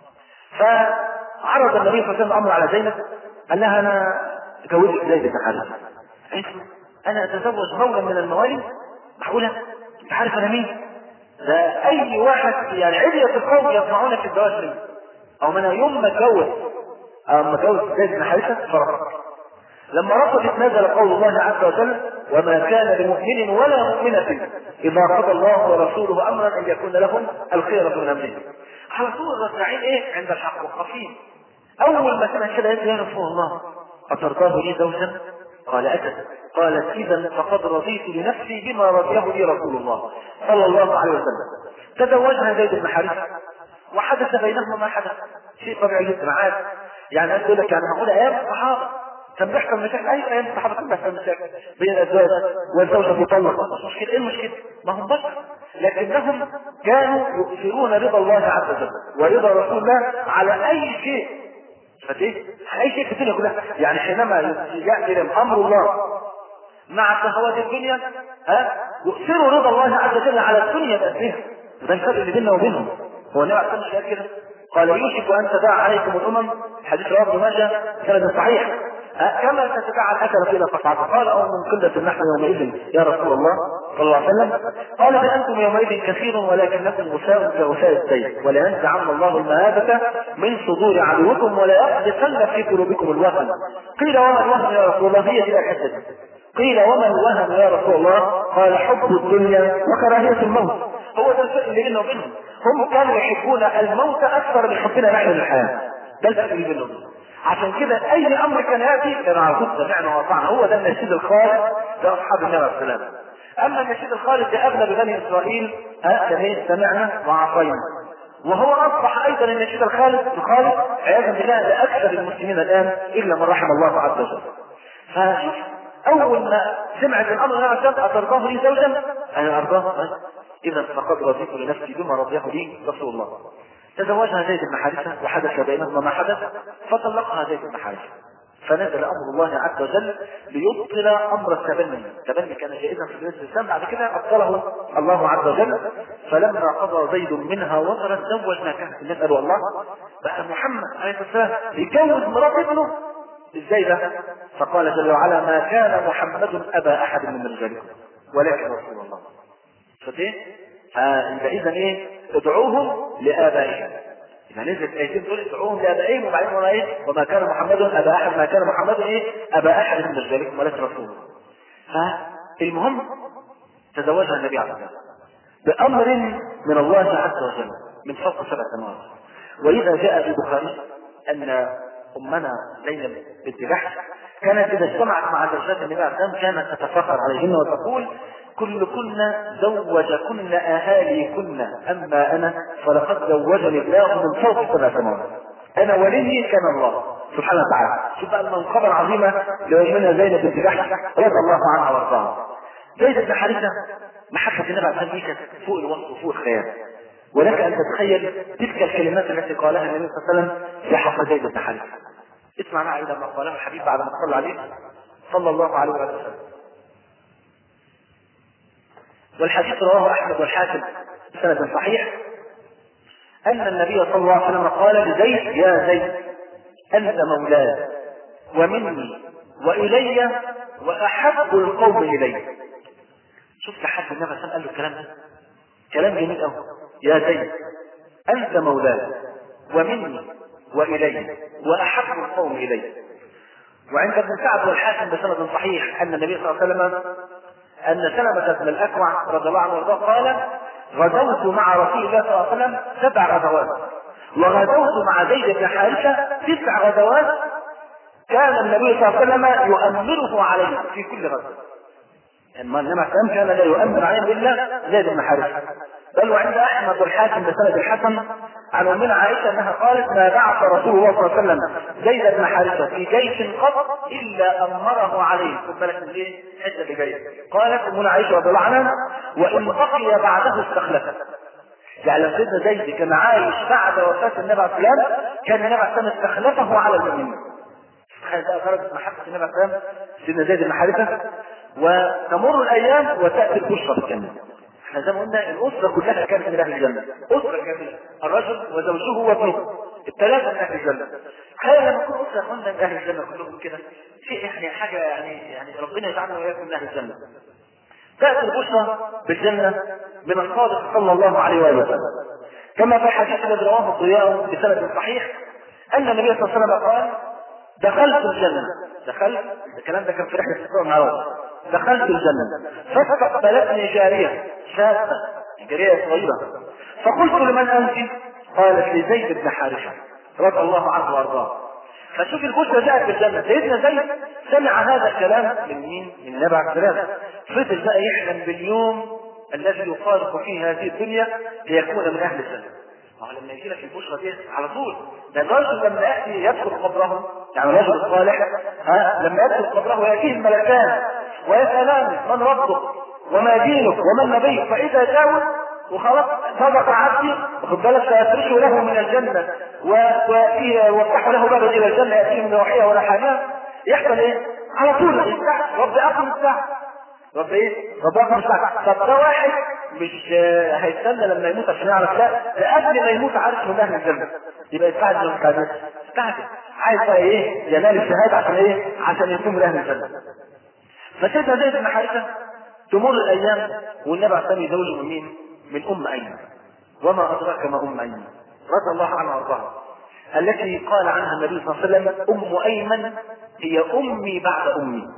فعرض النبي صلى الله عليه وسلم الامر على زينب، قال لها: انا اتجوزك زيد بن حارثه. قالت: انا اتزوج مولا من الموالي؟ معقوله؟ انت عارف انا مين؟ ده اي واحد يعني عدية القوم يطمعون في الزواج منه. او من يوم ما اتجوز او ما اتجوز زيد بن حارثه فرفض. لما رفضت نزل قول الله عز وجل: وما كان لمؤمن ولا مؤمنة اذا قضى الله ورسوله امرا ان يكون لهم الخيرة من امرهم. على طول الرافعين ايه عند الحق وخفين. اول ما سمع كده قال: يا رسول الله اترضاه لي زوجا؟ قال: اجل. قالت: اذا فقد رضيت لنفسي بما رضيه لي رسول الله صلى الله عليه وسلم. تزوجها زيد بن حارثه وحدث بينهما ما حدث، شيء طبيعي جدا عادي. يعني انا اقول لك يعني معقول ايام الصحابه كان بيحصل مشاكل؟ ايوه ايام الصحابه كان بيحصل مشاكل بين الازواج والزوجه تطلق، مش مشكله. ايه المشكله؟ ما هم بشر، لكنهم كانوا يؤثرون رضا الله عز وجل ورضا رسول الله على اي شيء. فايه؟ اي شيء في الدنيا كلها. يعني حينما ياتي امر الله مع شهوات الدنيا ها يؤثروا رضا الله عز وجل على الدنيا بأسرها. ده الفرق اللي بيننا وبينهم. هو النبي عليه الصلاه والسلام كده قال: يوشك ان تداعى عليكم الامم، حديث رواه ابن ماجه سند صحيح، كما تتداعى الاكله الى قطعه. قال: او من قله نحن يومئذ يا رسول الله صلى الله عليه وسلم؟ قال: بل انتم يومئذ كثير ولكنكم غثاء كغثاء السيل، ولينزعن الله المهابه من صدور عدوكم وليقذفن في قلوبكم الوهن. قيل: وما الوهن يا رسول الله؟ هي الى الحسد. قيل: وما الوهن يا رسول الله؟ قال: حب الدنيا وكراهيه الموت. هو ده الفرق اللي بيننا وبينهم. هم كانوا يحبون الموت اكثر من حبنا نحن للحياه. ده الفرق اللي بيننا وبينهم. عشان كده اي امر كان ياتي كانوا على طول سمعنا واطعنا. هو ده النشيد الخالد لاصحاب النبي عليه السلام. اما النشيد الخالد لاغلب بني اسرائيل كان سمعنا وعصينا. وهو اصبح ايضا النشيد الخالد الخالد عياذا بالله لاكثر المسلمين الان الا من رحم الله عز وجل. فشوف اول ما سمعت الامر يا رسول الله اترضاه لي زوجا؟ انا ارضاه. اذا فقد رضيت لنفسي بما رضيه لي رسول الله. تزوجها زيد بن حارثه وحدث بينهما ما حدث فطلقها زيد بن حارثه. فنزل امر الله عز وجل ليبطل امر التبني. التبني كان جائزا في بلاد الاسلام، بعد كده ابطله الله عز وجل. فلما قضى زيد منها وطرا زوجناكها. نسال الله بقى محمد عليه الصلاه والسلام يتجوز مرات ابنه ازاي ده؟ فقال جل وعلا: ما كان محمد ابا احد من رجالكم ولكن رسول الله. فايه؟ فاذا ايه؟ ادعوهم لابائهم. اذا نزلت ايتين دول ادعوهم لابائهم وبعدين ولا ايه؟ وما كان محمد ابا احد، ما كان محمد ايه؟ ابا احد من رجالكم ولكن رسول الله. فالمهم تزوجها النبي عليه الصلاه والسلام بامر من الله عز وجل من فوق سبع سماوات. واذا جاء في البخاري ان امنا زينب بنت جحش كانت اذا اجتمعت مع زوجات النبي عليه الصلاه والسلام كانت تتفاخر عليهن وتقول: كلكن زوجكن اهاليكن، اما انا فلقد زوجني الله من فوق سبع سماوات، انا ولي كان الله سبحانه وتعالى. شوف بقى المنقبه العظيمه لامنا زينب بنت جحش رضي الله عنها وارضاها. زيد بن حارثه محبه النبي عليه الصلاه والسلام كانت فوق الوصف وفوق الخيال. ولك ان تتخيل تلك الكلمات التي قالها النبي صلى الله عليه وسلم في حق زيد بن حارثه. اسمع معي لما قالها الحبيب بعد ما صلى عليه صلى الله عليه وسلم. والحديث رواه احمد والحاكم بسند صحيح ان النبي صلى الله عليه وسلم قال لزيد: يا زيد انت مولاي ومني والي واحب القوم الي. شفت حد النبي صلى الله عليه وسلم قال له الكلام ده؟ كلام جميل قوي. يا زيد انت مولاي ومني والي واحب القوم الي. وعند ابن سعد والحاكم بسند صحيح ان النبي صلى الله عليه وسلم ان سلمة بن الاكوع رضي الله عنه وارضاه قال: غزوت مع رسول الله صلى الله عليه وسلم سبع غزوات، وغزوت مع زيد بن حارثة تسع غزوات كان النبي صلى الله عليه وسلم يؤمره عليه في كل غزوة. يعني النبي عليه كان لا يؤمر عليه الا زيد بن حارثة. بل وعند احمد والحاكم بسند الحسن عن امنا عائشة انها قالت ما بعث رسول الله صلى الله عليه وسلم زيد بن حارثة في جيش قط الا امره عليه. خد بالك من ايه حته بجيش. قالت امنا عائشة رضي الله عنها وان بقي بعده استخلفه. يعني لو سيدنا زيد كان عايش بعد وفاة النبي عليه الصلاة والسلام كان النبي عليه الصلاة والسلام استخلفه على المؤمنين. هذا درجة محبة النبي عليه الصلاة والسلام سيدنا زيد بن حارثة. وتمر الايام وتأتي البشرى في الجنة. احنا زي ما قلنا الاسرة كلها كانت من اهل الجنة، اسرة كاملة، الرجل وزوجه وابنه الثلاثة من اهل الجنة. تخيل لما تكون اسرة اخوانا من اهل الجنة كلهم كده شيء يعني حاجة يعني يعني ربنا يجعلنا واياكم من اهل الجنة. تأتي البشرى بالجنة من الصادق صلى الله عليه وآله وسلم كما في الحديث الذي رواه الضياء بسند صحيح أن النبي صلى الله عليه وسلم قال دخلت الجنة. دخلت الكلام ده كان في رحلة الإسراء والمعراج. دخلت الجنة فاستقبلتني جارية شابة جارية صغيرة فقلت لمن أنت؟ قالت لزيد بن حارثة رضي الله عنه وارضاه. فشوف البشرى جاءت بالجنة. سيدنا زيد سمع هذا الكلام من مين؟ من النبي عليه السلام. فضل بقى يحلم باليوم الذي يفارق فيه هذه الدنيا ليكون من اهل الجنة. لما يجي لك البشرى دي على طول ده الرجل لما ياتي يدخل قبره يعني الرجل الصالح ها لما يدخل قبره ياتيه الملكان ويسالان من ربك وما دينك ومن نبيك فاذا جاوب وخلاص صدق عبدي وخد بالك سيفرشه له من الجنه ويفتح له باب الى الجنه ياتيه من روحها ولا حاجه يحصل ايه؟ على طول الساعه رب اقم الساعه رب ايه؟ رب اقم الساعه. طب ده واحد مش هيستنى لما يموت عشان يعرف لا ده قبل ما يموت عارف من اهل الجنه يبقى يستعجل ولا يستعجل؟ يستعجل عايز بقى ايه؟ ينال الشهاده عشان ايه؟ عشان يكون من اهل الجنه. فسيدنا زيد بن حارثة تمر الايام والنبي عليه الصلاه والسلام يزوج من مين؟ من ام ايمن. وما ادراك ما ام ايمن رضي الله عنها وارضاها التي قال عنها النبي صلى الله عليه وسلم ام ايمن هي امي بعد امي.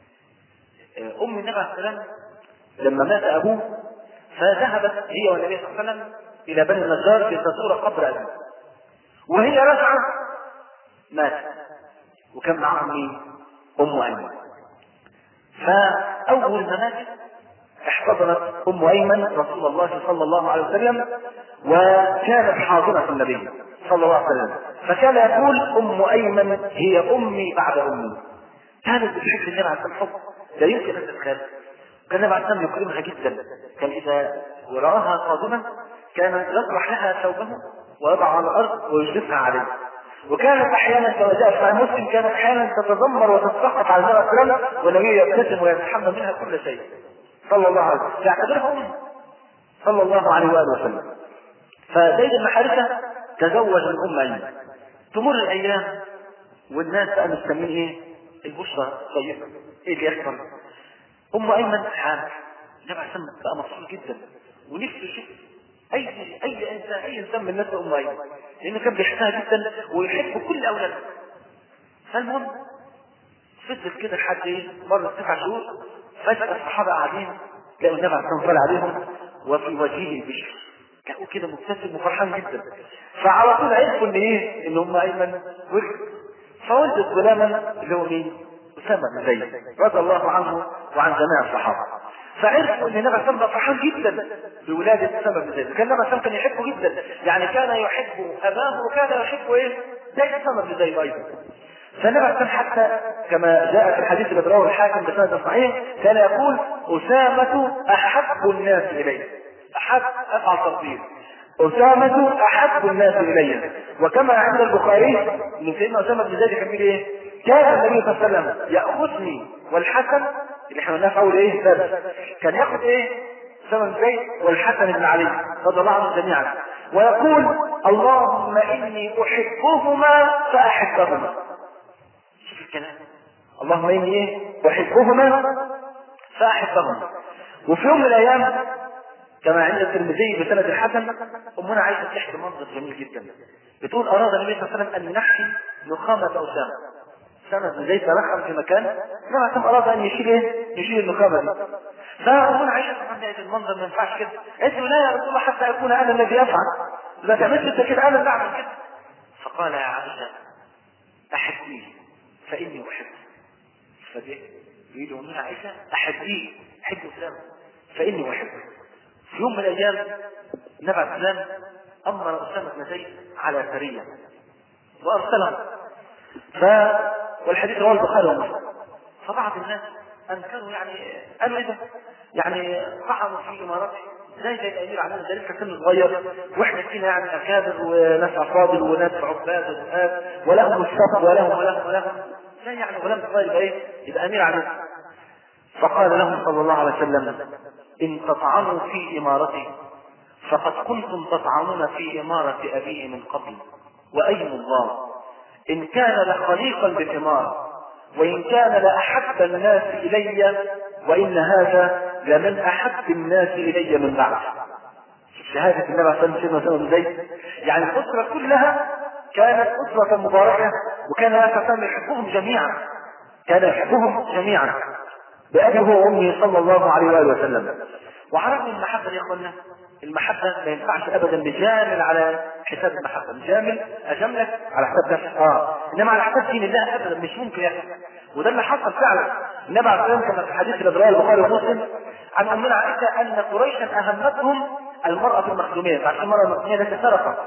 ام النبي عليه السلام لما مات ابوه فذهبت هي والنبي صلى الله عليه وسلم الى بني النجار لتزور قبر ابيه وهي راجعه مات وكان معها مين؟ ام ايمن. فاول ما مات احتضنت ام ايمن رسول الله صلى الله عليه وسلم وكانت حاضنه النبي صلى الله عليه وسلم فكان يقول ام ايمن هي امي بعد امي. كانت بتحب النبي عليه الصلاه والسلام لا يمكن ان تتخيل. كان النبي عليه الصلاه والسلام يكرمها جدا. كان اذا ورآها قادمه كان يطرح لها ثوبه ويضع على الارض ويجلسها عليه. وكانت احيانا كما جاء في مسلم كانت احيانا تتذمر وتتسخط على النبي عليه الصلاه والسلام والنبي يبتسم ويتحمل منها كل شيء صلى الله عليه وسلم يعتبرها ام صلى الله عليه واله وسلم. فزيد بن حارثة تزوج من ام ايمن. تمر الايام والناس بقى مستنين ايه؟ البشرى طيبه. ايه اللي يحصل؟ ام ايمن حامل. النبي عليه الصلاه والسلام بقى مبسوط جدا ونفسه يشوف اي اي انسان اي انسان من الناس ام ايمن لانه كان بيحبها جدا ويحب كل اولاده. فالمهم فضل كده لحد ايه؟ مرت تسع شهور فجأة الصحابه قاعدين لقوا النبي عليه الصلاه والسلام عليهم وفي وجهه البشر لقوا كده مبتسم وفرحان جدا. فعلى طول عرفوا ان ايه؟ ان ام ايمن ولد. فولدت غلاما اللي هو مين؟ اسامه بن زيد رضي الله عنه وعن جميع الصحابه. فعرفوا ان النبي صلى الله عليه وسلم فرحان جدا بولاده اسامه بن زيد. كان النبي صلى الله عليه وسلم كان يحبه جدا يعني كان يحب اباه وكان يحب ايه؟ زي اسامه بن زيد ايضا. فالنبي صلى الله عليه وسلم حتى كما جاء في الحديث الذي رواه الحاكم بسند صحيح كان يقول اسامه احب الناس الي. احب افعل تفضيل اسامه احب الناس الي. وكما عند البخاري ان سيدنا اسامه بن زيد كان بيقول ايه؟ كان النبي صلى الله عليه وسلم ياخذني والحسن اللي احنا قلناه في اول ايه درس كان ياخذ ايه؟ اسامه بن زيد والحسن بن علي رضي الله عنهم جميعا ويقول اللهم اني احبهما فاحبهما. شوف الكلام اللهم اني ايه؟ احبهما فاحبهما. وفي يوم من الايام كما عند الترمذي بسند الحسن امنا عائشه تحكي منظر جميل جدا. بتقول اراد النبي صلى الله عليه وسلم ان ينحي نخامه اسامه. اسامه بن زيد ترخم في مكان النبي صلى الله عليه وسلم اراد ان يشيل ايه؟ يشيل النخامه دي. فأمنا عائشة طبعا لقيت المنظر ما ينفعش كده، قالت له لا يا رسول الله حتى يكون أنا الذي أفعل، لا تعملش أنت كده، أنا اللي أعمل كده. فقال يا عائشة أحبيه فإني أحبه. فدي يقول أمنا عائشة أحبيه، أحب الإسلام فإني أحبه. في يوم من الأيام النبي عليه السلام أمر أسامة بن زيد على سرية وأرسلهم، ف والحديث رواه البخاري ومسلم. فبعض الناس أنكروا، يعني قالوا إيه ده؟ يعني طعنوا في إمارته زي زي الأمير علينا، ده لسه سن صغير وإحنا فينا يعني أكابر وناس أفاضل وناس عباد وزهاد ولهم الشرف ولهم ولهم ولهم زي يعني غلام صغير يبقى إيه؟ يبقى أمير علينا. فقال لهم صلى الله عليه وسلم إن تطعنوا في إمارته فقد كنتم تطعنون في إمارة أبيه من قبل، وأيم الله إن كان لخليقا بالإمارة وإن كان لأحب الناس إلي وإن هذا لمن أحب الناس إلي من بعد. شهادة النبي عليه الصلاة والسلام زي يعني الأسرة كلها كانت أسرة مباركة، وكان النبي يحبهم جميعا، كان يحبهم جميعا بأبيه وأمه صلى الله عليه وآله وسلم. وعرفنا المحبة يا إخوانا، المحبة ما ينفعش أبدا نجامل على حساب المحبة، نجامل أجاملك على حساب نفسك، آه إنما على حساب دين الله أبدا مش ممكن يحصل. وده اللي حصل فعلا. النبي عليه الصلاة والسلام كما في حديث رواه البخاري ومسلم عن أمنا عائشة أن قريشا أهمتهم المرأة المخزومية، عشان المرأة المخزومية التي سرقت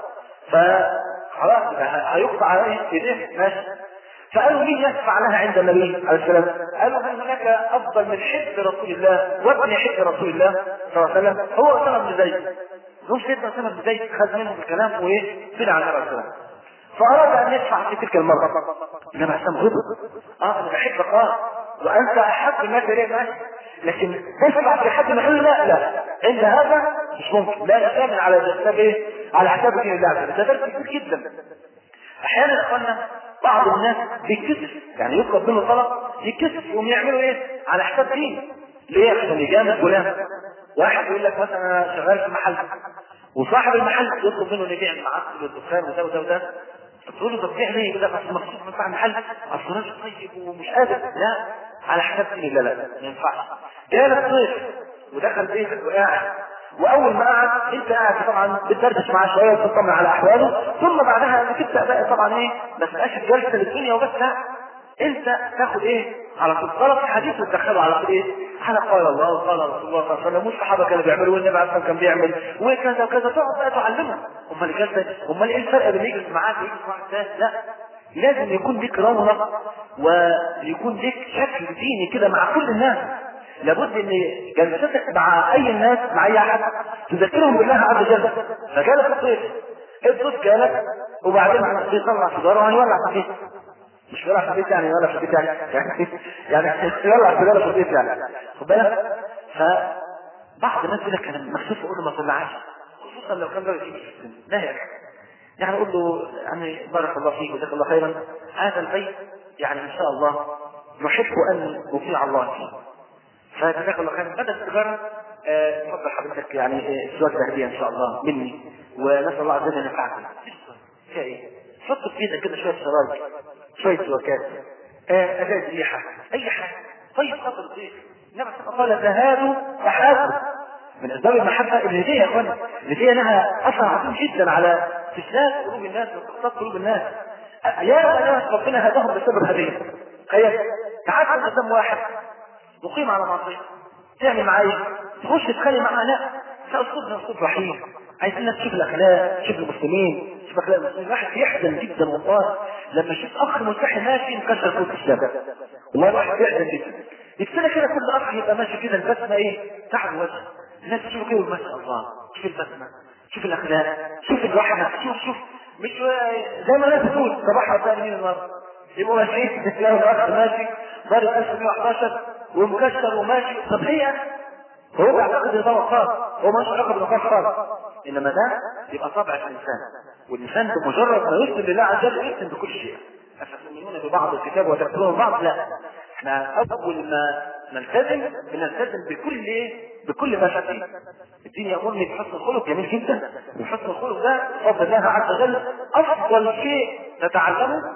فخلاص هيقطع عليه إيديه ماشي. فقالوا مين يشفع لها عند النبي عليه السلام؟ قالوا هل هناك افضل من حب رسول الله وابن حب رسول الله صلى الله عليه وسلم؟ هو اسامه بن زيد. مش سيدنا اسامه بن زيد خد منهم الكلام وايه؟ طلع على النبي عليه السلام. فاراد ان يشفع في تلك المره. النبي عليه السلام غضب. اه انا بحبك اه وانت احب الناس اليه ماشي، لكن تشفع في حد من لا لا عند هذا مش ممكن، لا يتامن على حساب ايه؟ على حساب دين الله. ده درس كبير جدا. احيانا يا اخوانا بعض الناس بيتكسف، يعني يطلب منه طلب يتكسف يقوم يعملوا ايه على حساب دين. ليه؟ عشان يجامل فلان. واحد يقول لك مثلا انا شغال في محل وصاحب المحل يطلب منه يبيع المعسل والدخان وده وده وده، تقول له طب بيع ليه؟ يقول لك اصل مخصوص من صاحب المحل اصل راجل طيب ومش قادر. لا، على حساب دين. لا لا ما ينفعش. جالك ضيف ودخل بيتك وقاعد، واول ما قعد انت قاعد طبعا بتدردش معاه شويه وتطمن على احواله، ثم بعدها تبدا بقى طبعا ايه ما تبقاش جلسه للدنيا وبس، لا انت تاخد ايه على طول طلب حديث وتدخله على طول ايه على قال الله وقال رسول الله صلى الله عليه وسلم والصحابه كانوا بيعملوا والنبي عليه الصلاه كان بيعمل وكذا وكذا، تقعد بقى تعلمه. امال الجلسه امال ايه الفرق بين يجلس معاك ويجلس مع الناس؟ لا، لازم يكون لك رونق ويكون لك شكل ديني كده مع كل الناس. لابد ان جلستك مع اي الناس مع اي احد تذكرهم بالله عز وجل. فجالك الضيف، الضيف جالك وبعدين بيطلع سيجاره وهيولع في البيت، مش يولع في البيت يعني يولع في البيت يعني يعني يعني يولع سيجاره في البيت يعني، خد بالك. فبعض الناس يقول لك انا مكسوف اقول له ما تولعش، خصوصا لو كان راجل كبير في السن، لا يا اخي يعني اقول له يعني بارك الله فيك وجزاك الله خيرا، هذا البيت يعني ان شاء الله نحب ان نطيع الله فيه، فجزاك الله خيرا. بدل السيجاره تفضل آه حضرتك يعني آه سواك هديه ان شاء الله مني، ونسال الله عز وجل ان ينفعك. فيها ايه؟ حط في ايدك كده شويه شرايط شويه سواكات آه ازاز ريحه اي حاجه طيب خاطر الضيف. النبي قال ذهاب تحاسب من اسباب المحبه الهديه يا اخوانا. الهديه لها اثر عظيم جدا على استشهاد قلوب الناس واقتصاد قلوب الناس. يا ناس ربنا هداهم بسبب هديه. تخيل تعال قدام واحد مقيم على معصيه تعمل معايا تخش تتخانق معاه، لا اسلوبنا اسلوب رحيم، عايزين الناس تشوف الاخلاق، تشوف المسلمين، تشوف اخلاق المسلمين. الواحد يحزن جدا والله لما يشوف اخ ملتحي ماشي مكسر فوق الشارع، والله الواحد يحزن جدا. يبتدي كده كل اخ يبقى ماشي كده البسمه ايه تحت وجهه، الناس تشوف كده ما شاء الله، شوف البسمه، شوف الاخلاق، شوف الرحمه، شوف شوف مش زي ما الناس تقول صباح الثاني من النهار يبقوا ماشيين تلاقوا الاخ ماشي ضارب ألف ومئة وأحد عشر ومكسر وماشي. طب هي هو بيعتقد ان ده وقار، هو مش علاقه بالوقار خالص، انما ده يبقى طبع الانسان، والانسان بمجرد ما يسلم لله عز وجل يسلم بكل شيء. افتؤمنون ببعض الكتاب وتكفرون بعض؟ لا، احنا اول ما نلتزم بنلتزم بكل ايه بكل ما فيه. الدين يامرني بحسن الخلق، جميل جدا، وحسن الخلق ده بفضل الله عز وجل افضل شيء نتعلمه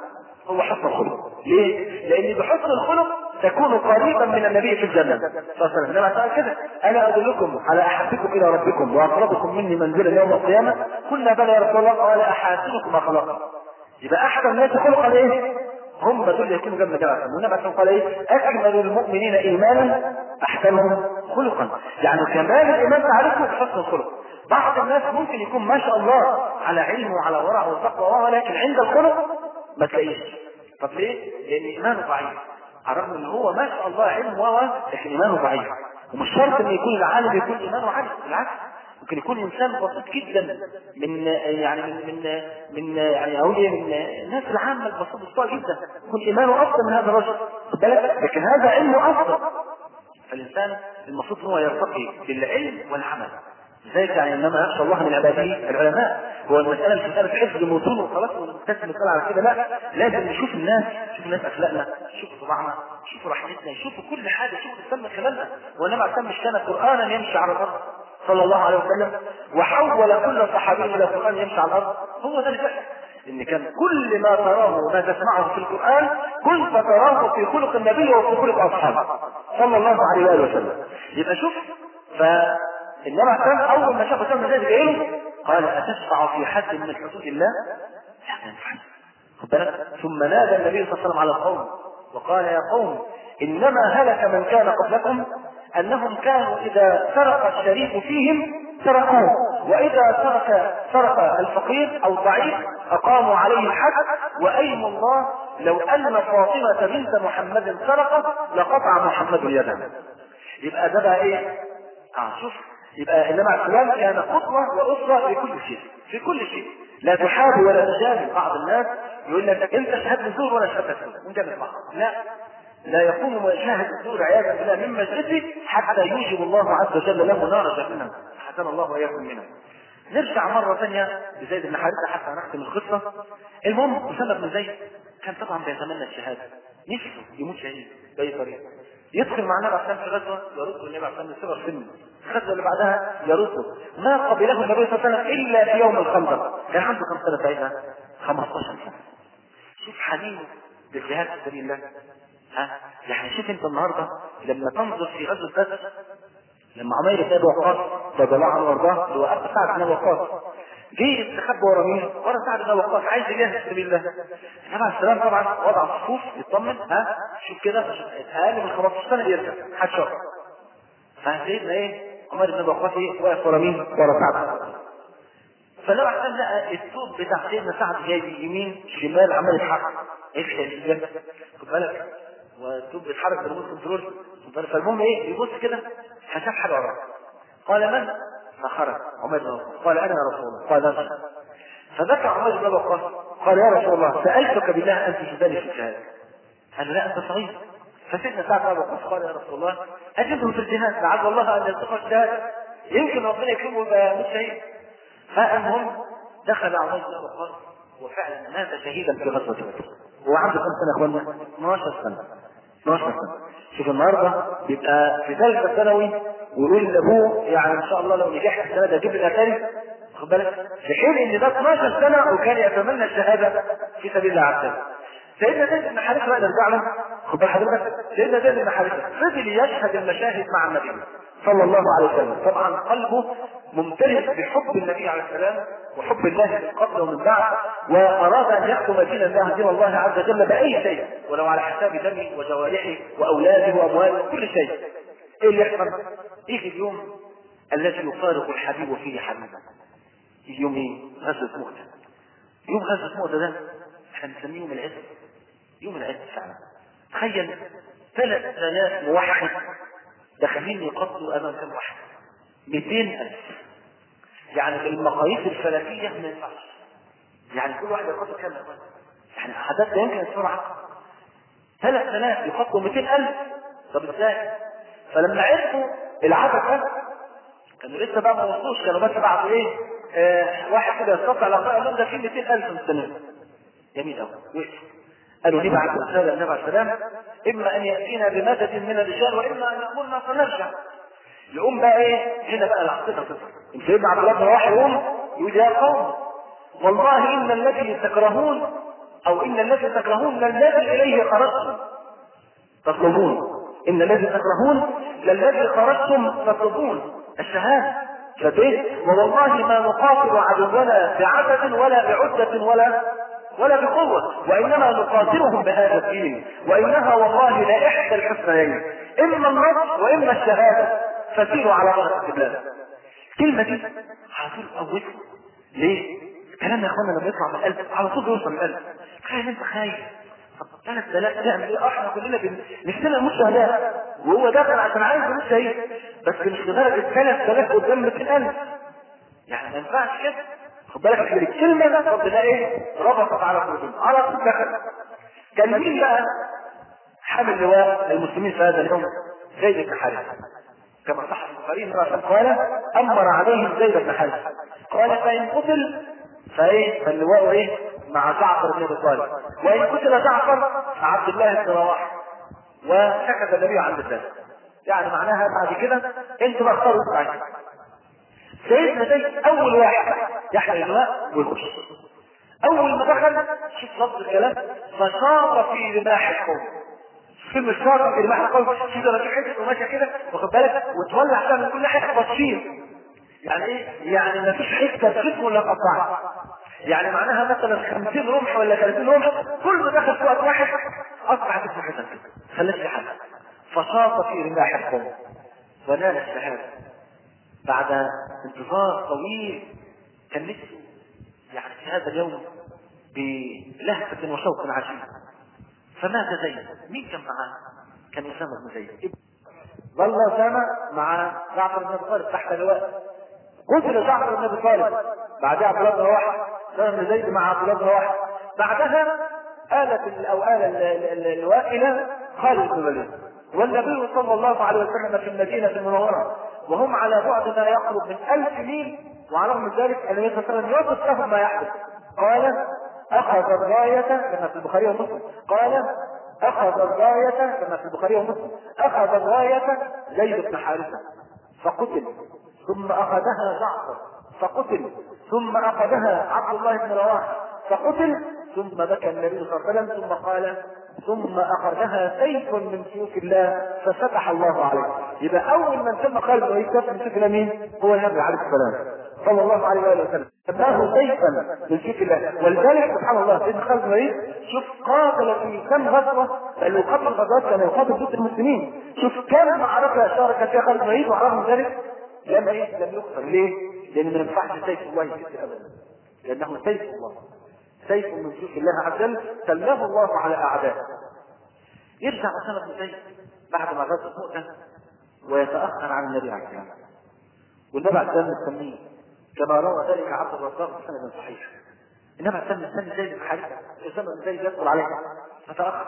هو حسن الخلق. ليه؟ لان بحسن الخلق تكون قريبا من النبي في الجنه صلى الله عليه وسلم. قال كده: الا ادلكم على احبكم الى ربكم واقربكم مني منزلا يوم القيامه؟ قلنا بلى يا رسول الله. قال: احاسنكم اخلاقا. يبقى احسن الناس خلقا ايه؟ هم دول يكونوا جنب جنب. والنبي قال ايه؟ اكمل المؤمنين ايمانا احسنهم خلقا. يعني كمال الايمان تعرفه بحسن الخلق. بعض الناس ممكن يكون ما شاء الله على علم وعلى ورع وتقوى، ولكن عند الخلق ما تلاقيش. طب ليه؟ لان ايمانه ضعيف، على الرغم ان هو ما شاء الله علم و لكن ايمانه ضعيف. ومش شرط ان يكون العالم يكون ايمانه عالي، بالعكس ممكن يكون انسان بسيط جدا من يعني من من من يعني اقول ايه من الناس العامه البسيط بسيطه جدا، يكون ايمانه افضل من هذا الرجل، خد بالك، لكن هذا علمه افضل. فالانسان المفروض هو يرتقي بالعلم والعمل. ذلك يعني انما يخشى الله من عباده العلماء. هو المساله مش مساله حفظ المتون وخلاص ونكتسب المساله على كده، لا، لازم نشوف الناس، نشوف الناس اخلاقنا، نشوف طباعنا، نشوف رحمتنا، نشوف كل حاجه، نشوف السم خلالنا. وانما السم مش كان قرانا يمشي على الارض صلى الله عليه وسلم، وحول كل صحابي الى قران يمشي على الارض. هو ده الفعل، ان كان كل ما تراه وما تسمعه في القران كنت تراه في خلق النبي وفي خلق اصحابه صلى الله عليه واله وسلم. يبقى شوف، ف انما كان اول ما شاف اسامه زيد جاي قال: اتشفع في حد من حدود الله؟ لا ينفع. خد بالك. ثم نادى النبي صلى الله عليه وسلم على القوم وقال: يا قوم انما هلك من كان قبلكم انهم كانوا اذا سرق الشريف فيهم تركوه، واذا سرق سرق الفقير او الضعيف اقاموا عليه الحد، وايم الله لو ان فاطمه بنت محمد سرقت لقطع محمد يده. يبقى ده بقى ايه؟ اه شوف، يبقى النبي عليه السلام كان قدوة وأسرة في كل شيء، في كل شيء. لا تحاب ولا تجامل. بعض الناس يقول لك انت شهادة الزور ولا شهادة الزور ونجامل بعض. لا، لا يقوم شاهد الزور عياذا بالله من مجلسه حتى يوجب الله عز وجل له نار جهنم. حسن الله واياكم منها. نرجع مرة ثانية لزيد بن حارثة حتى نختم القصة. المهم أسامة بن زيد كان طبعا بيتمنى الشهادة، نفسه يموت شهيد بأي طريقة. يدخل مع النبي عليه في غزوة يرد النبي عليه الصلاة والسلام سنه، الغزوة اللي بعدها يرده. ما قبله النبي صلى الله عليه وسلم إلا في يوم الخندق. كان عنده كم سنة ساعتها؟ خمستاشر سنة. شوف حنينه للجهاد في سبيل الله. ها يعني شوف انت النهارده لما تنظر في غزوة بدر، لما عمير بن ابي وقاص رضي الله عنه وارضاه اللي هو ابو سعد بن ابي وقاص جه يستخبى ورا مين؟ ورا سعد بن ابي وقاص عايز يجاهد في سبيل الله. النبي عليه السلام طبعا وضع الصفوف يطمن، ها شوف كده اقل من خمستاشر سنه يرجع حد شهر. فسيدنا ايه؟ عمير بن ابي وقاص ايه؟ واقف ورا مين؟ ورا سعد. فلو احسن لقى الثوب بتاع سيدنا سعد جاي يمين شمال عمال يتحرك، ايه خد بالك، والثوب بيتحرك بالريموت كنترول. فالمهم ايه؟ يبص كده فشاف حاجه وراه. قال: من؟ فخرج عمر بن الخطاب. قال: انا يا رسول الله. قال: لا. فذكر عمر بن الخطاب قال: يا رسول الله سالتك بالله ان تجدني في الجهاد. قال: لا انت صغير. فسيدنا سعد بن وقاص قال: يا رسول الله اجده في الجهاد لعل الله ان يلتقى الجهاد، يمكن ربنا يكرمه ويبقى مش شهيد. فالمهم دخل عمر بن الخطاب وفعلا مات شهيدا في غزوه بدر. هو عنده كم سنه يا اخوانا؟ اثناشر سنه. اثناشر سنه. شوف النهارده يبقى في ثالثه ثانوي ويقول لابوه يعني ان شاء الله لو نجحت السنه ده اجيب لي الاتاري، واخد بالك؟ في حين ان ده اثناشر سنه وكان يتمنى الشهاده في سبيل الله عز وجل. سيدنا زيد بن حارثه بقى نرجع له، خد بال حضرتك، سيدنا زيد بن حارثه فضل يشهد المشاهد مع النبي صلى الله عليه وسلم. طبعا قلبه ممتلئ بحب النبي عليه السلام وحب الله من قبل ومن بعد، واراد ان يخدم دين الله دين الله عز وجل باي شيء ولو على حساب دمه وجوارحه واولاده وامواله وكل شيء. ايه اللي يحصل؟ يجي اليوم الذي يفارق الحبيب فيه حبيبه. يوم ايه؟ غزوه مؤتة. يوم غزوه مؤتة ده احنا بنسميه يوم العز، يوم العز فعلا. تخيل ثلاث آلاف موحد داخلين يقتلوا امام كم واحد؟ مئتين ألف. يعني بالمقاييس الفلكيه ما ينفعش. يعني كل واحد يقتل كم؟ يعني حدث يمكن السرعه ثلاث آلاف يقتلوا مئتين ألف. طب ازاي؟ فلما عرفوا العدد ده كانوا لسه بقى ما وصلوش، كانوا بس بعض ايه آه واحد كده يستطيع لقاء لهم ده فيه مئتين ألف مستنين. جميل قوي. وقفوا قالوا نبعث رساله النبي عليه السلام اما ان ياتينا بمدد من الرجال واما ان يامرنا فنرجع. يقوم بقى ايه هنا بقى العقيده تظهر. سيدنا عبد الله بن رواحه يقوم يقول: يا قوم والله ان الذي تكرهون او ان الذي تكرهون الذي اليه خرجتم تطلبون، ان الذي تكرهون للذي خرجتم تطلبون الشهاده. فبيه والله ما نقاتل عدونا بعدد ولا بعدة ولا ولا بقوة، وانما نقاتلهم بهذا الدين، وانها والله لا احدى الحسنيين، اما النصر واما الشهادة، فسيروا على بركة الله. الكلمة دي على طول قوتكم. ليه؟ الكلام يا اخوانا لما يطلع من القلب على طول يوصل من القلب. تخيل انت خايف ثلاث ثلاث تعمل ايه؟ احنا كلنا نفسنا نموت شهداء، وهو داخل عشان عايز يموت شهيد، بس مش لدرجه ثلاث ثلاث قدام مئتين ألف. يعني ما ينفعش كده. خد بالك من الكلمه ده ربنا ايه؟ ربطت على قلوبهم على طول دخل. كان مين بقى حامل لواء المسلمين في هذا اليوم؟ زيد بن حارثه، كما صح البخاري قال امر عليهم زيد بن حارثه، قال فان قتل فايه؟ فاللواء ايه؟ مع جعفر بن ابي طالب، وان قتل جعفر فعبد الله بن رواحه، وسكت النبي عن ذلك. يعني معناها بعد كده انتوا بقى اختاروا اسمعوا. سيدنا زيد اول واحد يحمل اللواء ويخش. اول ما دخل شوف لفظ الكلام، فشاط في رماح القوم. في الشاط في رماح القوم كده ما في حته وماشيه كده واخد بالك، وتولع كده من كل ناحيه بطشير. يعني ايه؟ يعني ما فيش حته تخف ولا قطعت. يعني معناها مثلا خمسين رمح ولا ثلاثين رمح كله دخل في وقت واحد، اصبح تسمع حته كده خلت لي حاجه. فشاط في رماح القوم ونال الشهاده بعد انتظار طويل. كان نفسه يعني في هذا اليوم بلهفه وشوق عجيب. فمات زيد. مين كان معاه؟ كان اسامه بن زيد. ظل اسامه مع جعفر بن ابي طالب تحت لواء. قتل جعفر بن ابي طالب، بعدها عبد الله بن رواحه، اسامه بن زيد مع عبد الله بن رواحه. بعدها آلت او آل اللواء الى خالد بن الوليد، والنبي صلى الله عليه وسلم في المدينه المنوره، وهم على بعد ما يقرب من ألف ميل، وعلى رغم ذلك النبي صلى الله عليه وسلم يوصف لهم ما يحدث. قال اخذ الرايه كما في البخاري ومسلم، قال اخذ الرايه كما في البخاري ومسلم، اخذ الرايه زيد بن حارثه فقتل، ثم اخذها جعفر فقتل، ثم اخذها عبد الله بن رواحه فقتل، ثم بكى النبي صلى الله عليه وسلم ثم قال ثم اخذها سيف من سيوف الله ففتح الله عليه. يبقى اول من تم قلبه ويكتب من سيف الله مين؟ هو النبي عليه السلام صلى الله عليه واله وسلم، سماه سيفا من سيف الله. ولذلك سبحان الله سيدنا خالد بن الوليد شوف قاتل في كم غزوه، لانه قتل غزوات كان يقاتل ضد المسلمين. شوف كم معركه شارك فيها خالد بن الوليد، وعلى رغم ذلك لم ايه؟ لم يقتل. ليه؟ لان ما ينفعش سيف الله يكفي ابدا، لانه سيف الله، سيف من سيوف الله عز وجل سلمه الله على اعدائه. يرجع اسامه بن زيد بعد ما غزا مؤتة ويتاخر عن النبي عليه السلام، والنبي عليه السلام مستنيه كما روى ذلك عبد الرزاق بسند صحيح. النبي عليه السلام مستني زيد بن حارثه، اسامه بن زيد يدخل عليه فتاخر،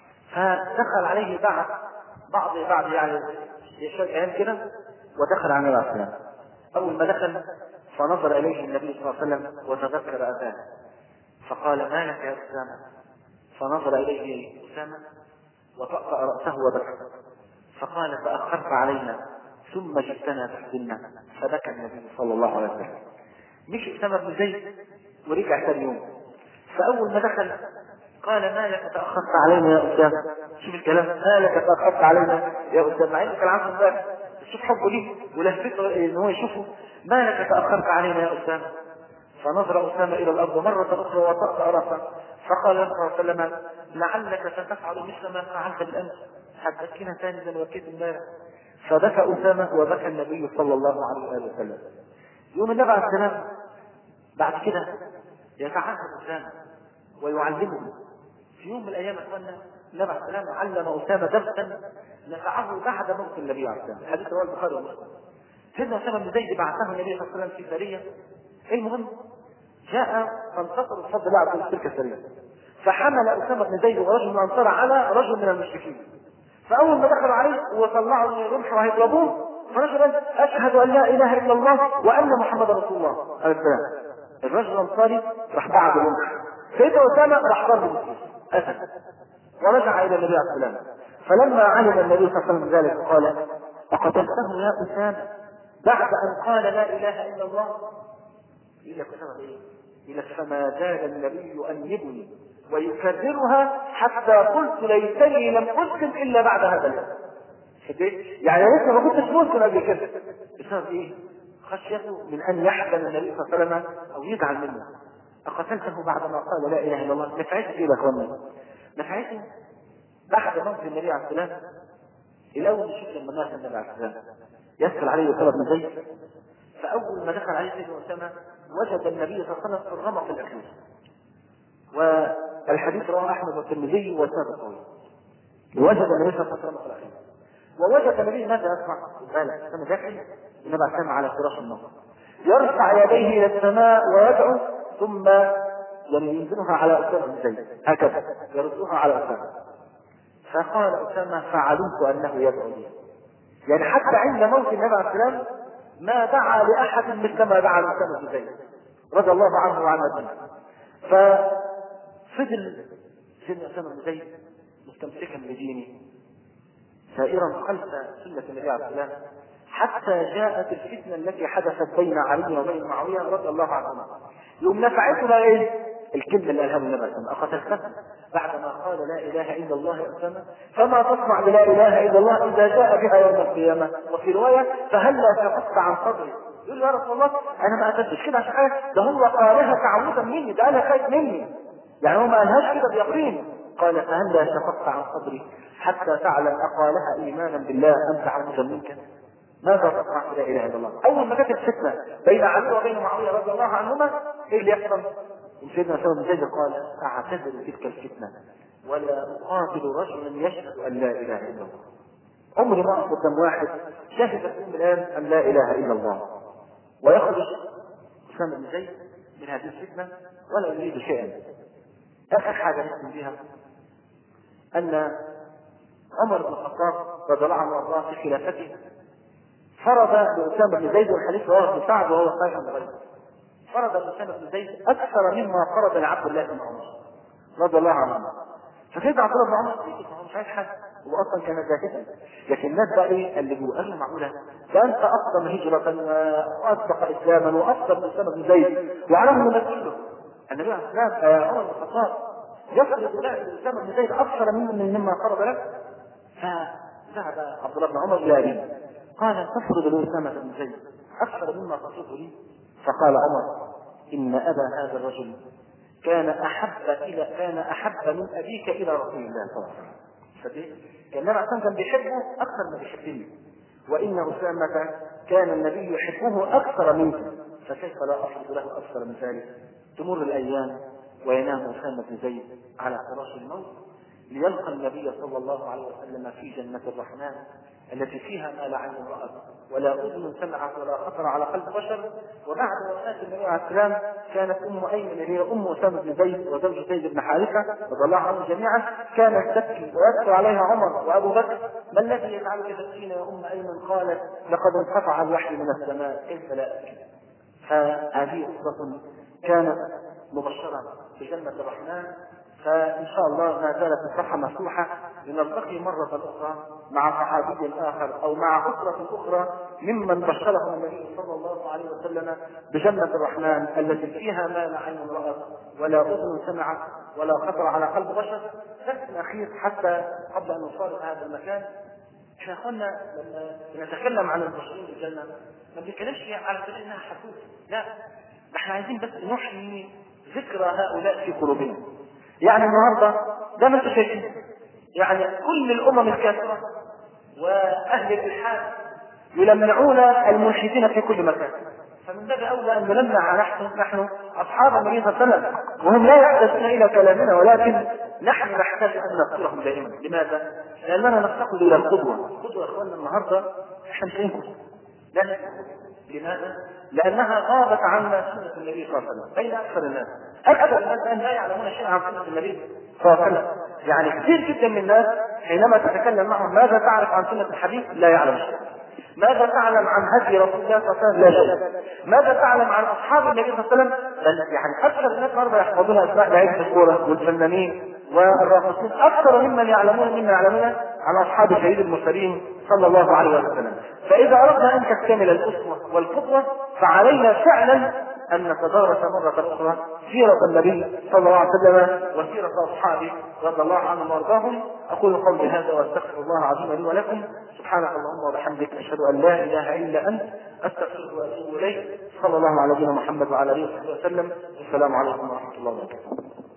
فدخل عليه بعد بعض بعد يعني شويه ايام كده ودخل على النبي عليه السلام. اول ما دخل فنظر اليه النبي صلى الله عليه وسلم وتذكر اباه فقال ما لك يا اسامه؟ فنظر اليه اسامه وطأطأ راسه وبكى، فقال فاخرت علينا ثم جئتنا تحزننا، فبكى النبي صلى الله عليه وسلم. مش اسامه بن زيد ورجع ثاني يوم، فاول ما دخل قال ما لك تاخرت علينا يا اسامه؟ شوف الكلام، ما لك تاخرت علينا يا اسامه؟ مع انه كان عنده امبارح، شوف حبه ليه ولهفته ان هو يشوفه. ما لك تاخرت علينا يا اسامه؟ فنظر اسامه الى الارض مره اخرى وطأطأ راسه، فقال صلى الله عليه وسلم لعلك ستفعل مثل ما فعلت بالامس، حدثتنا ثاني زي ما بكيت امبارح. فبكى اسامه وبكى النبي صلى الله عليه وسلم. يوم النبي عليه السلام بعد كده يتعهد اسامه ويعلمه. في يوم من الايام اخوانا النبي عليه السلام علم اسامه درسا نفعه بعد موت النبي عليه السلام، حديث رواه البخاري ومسلم. سيدنا اسامه بن زيد بعثه النبي صلى الله عليه وسلم في سريه. المهم جاء فانتصر بفضل الله على تلك السريه، فحمل اسامه بن زيد ورجل من الانصار على رجل من المشركين. فاول ما دخلوا عليه وطلعوا من الرمح وهيضربوه فرجل اشهد ان لا اله الا الله وان محمد رسول الله عليه السلام. الرجل الانصاري راح بعد الرمح، سيدنا اسامه راح ضرب بالسيف اسد ورجع الى النبي عليه السلام. فلما علم النبي صلى الله عليه وسلم ذلك قال اقتلته يا اسامه بعد ان قال لا اله الا الله؟ يقول لك اسامه ايه؟ إلى فما زال النبي يؤنبني ويكررها حتى قلت ليتني لم أسلم إلا بعد هذا اليوم. يعني لسه ما كنتش مسلم قبل كده. بسبب إيه؟ خشيته من أن يحزن النبي صلى الله عليه وسلم أو يزعل منه. أقتلته بعدما قال لا إله إلا الله. نفعته إيه بأخواننا؟ نفعته بعد موت النبي عليه السلام. الأول شوف لما مات النبي عليه السلام يدخل عليه أسامة بن زيد، فأول ما دخل عليه سيدنا أسامة وجد النبي صلى الله عليه وسلم في الرمق الأخير. والحديث رواه أحمد والترمذي وسند قوي. وجد النبي صلى الله عليه وسلم في الأخير، ووجد النبي ماذا يصنع؟ بالك أسامة داخل النبي عليه السلام على فراش النوم يرفع يديه إلى السماء ويدعو، ثم ينزلها على أسامة بن زيد هكذا يردها على أسامة. فقال أسامة فعلمت أنه يدعو لي. يعني حتى عند موت النبي عليه السلام ما دعا لأحد مثل ما دعا لأسامة بن زيد رضي الله عنه وعن أبيه. ففضل سيدنا أسامة بن زيد مستمسكا بدينه سائرا خلف سنة النبي عليه السلام حتى جاءت الفتنة التي حدثت بين علي وبين معاوية رضي الله عنهما. يوم نفعتنا ايه؟ الكلمة اللي قالها النبي عليه السلام أقتلته بعدما قال لا إله إلا الله يا أسامة فما تصنع بلا إله إلا الله إذا جاء بها يوم القيامة. وفي رواية فهلا شققت عن صدري. يقول يا رسول الله أنا ما قتلتش كده عشان حاجة، ده هو قالها تعوذا مني، ده قالها خايف مني، يعني هو ما قالهاش كده بيقين. قال فهلا شققت عن صدري حتى تعلم أقالها إيمانا بالله أم تعوذا منك. ماذا تصنع لا اله الا الله؟ اول ما كانت الفتنه بين علي وبين معاويه رضي الله عنهما ايه اللي يحصل؟ سيدنا أسامة بن زيد قال اعتذر تلك الفتنه ولا اقاتل رجلا يشهد ان لا اله الا الله. عمري ما اقف قدام واحد شهد يوم الان ان لا اله الا الله. ويخرج أسامة بن زيد من هذه الفتنه ولا يريد شيئا. اخر حاجه نختم بها ان عمر بن الخطاب رضي الله عنه وارضاه في خلافته فرض لأسامة بن زيد، والحديث رواه ابن سعد وهو صحيح غيره، فرض لأسامة بن زيد أكثر مما فرض لعبد الله بن عمر رضي الله عنه. فسيدنا عبد الله بن عمر مش عايز حاجة، هو أصلا كان زاهدا، لكن الناس بقى إيه اللي جوه قالوا معقولة ده أنت أقدم هجرة وأسبق إسلاما وأفضل من أسامة بن زيد وعلى من نسله النبي عليه السلام عمر بن الخطاب يفرض لأسامة بن زيد أكثر مما فرض له. فذهب عبد الله بن عمر إلى أبيه قال تفرض لأسامة بن زيد أكثر مما تفرض لي؟ فقال عمر إن أبا هذا الرجل كان أحب إلى كان أحب من أبيك إلى رسول الله صلى الله عليه وسلم. كان النبي عليه كان بيحبه أكثر ما بيحبني، وإن أسامة كان النبي يحبه أكثر منك، فكيف لا أفرض له أكثر من ذلك؟ تمر الأيام وينام أسامة بن زيد على فراش الموت ليلقى النبي صلى الله عليه وسلم في جنة الرحمن التي فيها ما لا عين رأت ولا أذن سمعت ولا خطر على قلب بشر. وبعد وفاة النبي عليه السلام كانت أم أيمن هي أم أسامة بن زيد وزوج زيد بن حارثة رضي الله عنهم جميعا كانت تبكي ويبكي عليها عمر وأبو بكر ما الذي يجعلك تبكين يا أم أيمن؟ قالت لقد انقطع الوحي من السماء كيف لا أبكي. فهذه أسرة كانت مبشرة بجنة الرحمن. فإن شاء الله ما زالت الصفحة مفتوحة لنلتقي مرة أخرى مع صحابي آخر أو مع أسرة أخرى ممن بشرهم النبي صلى الله عليه وسلم بجنة الرحمن التي فيها ما لا عين رأت ولا أذن سمعت ولا خطر على قلب بشر. درس أخير حتى قبل أن نفارق هذا المكان. احنا قلنا لما نتكلم عن المبشرين بالجنة ما بنتكلمش على سبيل انها حدوث، لا، احنا عايزين بس نحيي ذكرى هؤلاء في قلوبنا. يعني النهارده ده ما انتم شايفين، يعني كل الامم الكافره واهل الالحاد يلمعون الملحدين في كل مكان، فمن باب اولى ان نلمع نحن نحن اصحاب النبي صلى الله عليه وسلم وهم لا يحدثون الى كلامنا، ولكن نحن نحتاج ان نذكرهم دائما. لماذا؟ لاننا نفتقد الى القدوه. القدوه يا اخواننا النهارده احنا مش لاقيين قدوه. لماذا؟ لانها غابت عنا سنه النبي صلى الله عليه وسلم بين اكثر الناس. اكثر الناس الان لا يعلمون شيئا عن سنه النبي صلى الله عليه وسلم. يعني كثير جدا من الناس حينما تتكلم معهم ماذا تعرف عن سنه الحديث لا يعلم شيئا. ماذا تعلم عن هدي رسول الله صلى الله عليه وسلم؟ لا شيء. ماذا تعلم عن اصحاب النبي صلى الله عليه وسلم؟ يعني اكثر الناس النهارده يحفظون اسماء لعيبه الكوره والفنانين والراقصين اكثر ممن يعلمون مما يعلمون عن اصحاب سيد المرسلين صلى الله عليه وسلم. فاذا اردنا ان تكتمل الاسوه والقدوه فعلينا فعلا أن نتدارس مرة أخرى سيرة النبي صلى الله عليه وسلم وسيرة أصحابه رضي الله عنهم وارضاهم. أقول قولي هذا واستغفر الله العظيم لي ولكم. سبحانك اللهم وبحمدك، أشهد أن لا إله إلا أنت، أستغفرك وأتوب إليك. صلى الله على نبينا محمد وعلى آله وصحبه وسلم. والسلام عليكم ورحمة الله وبركاته.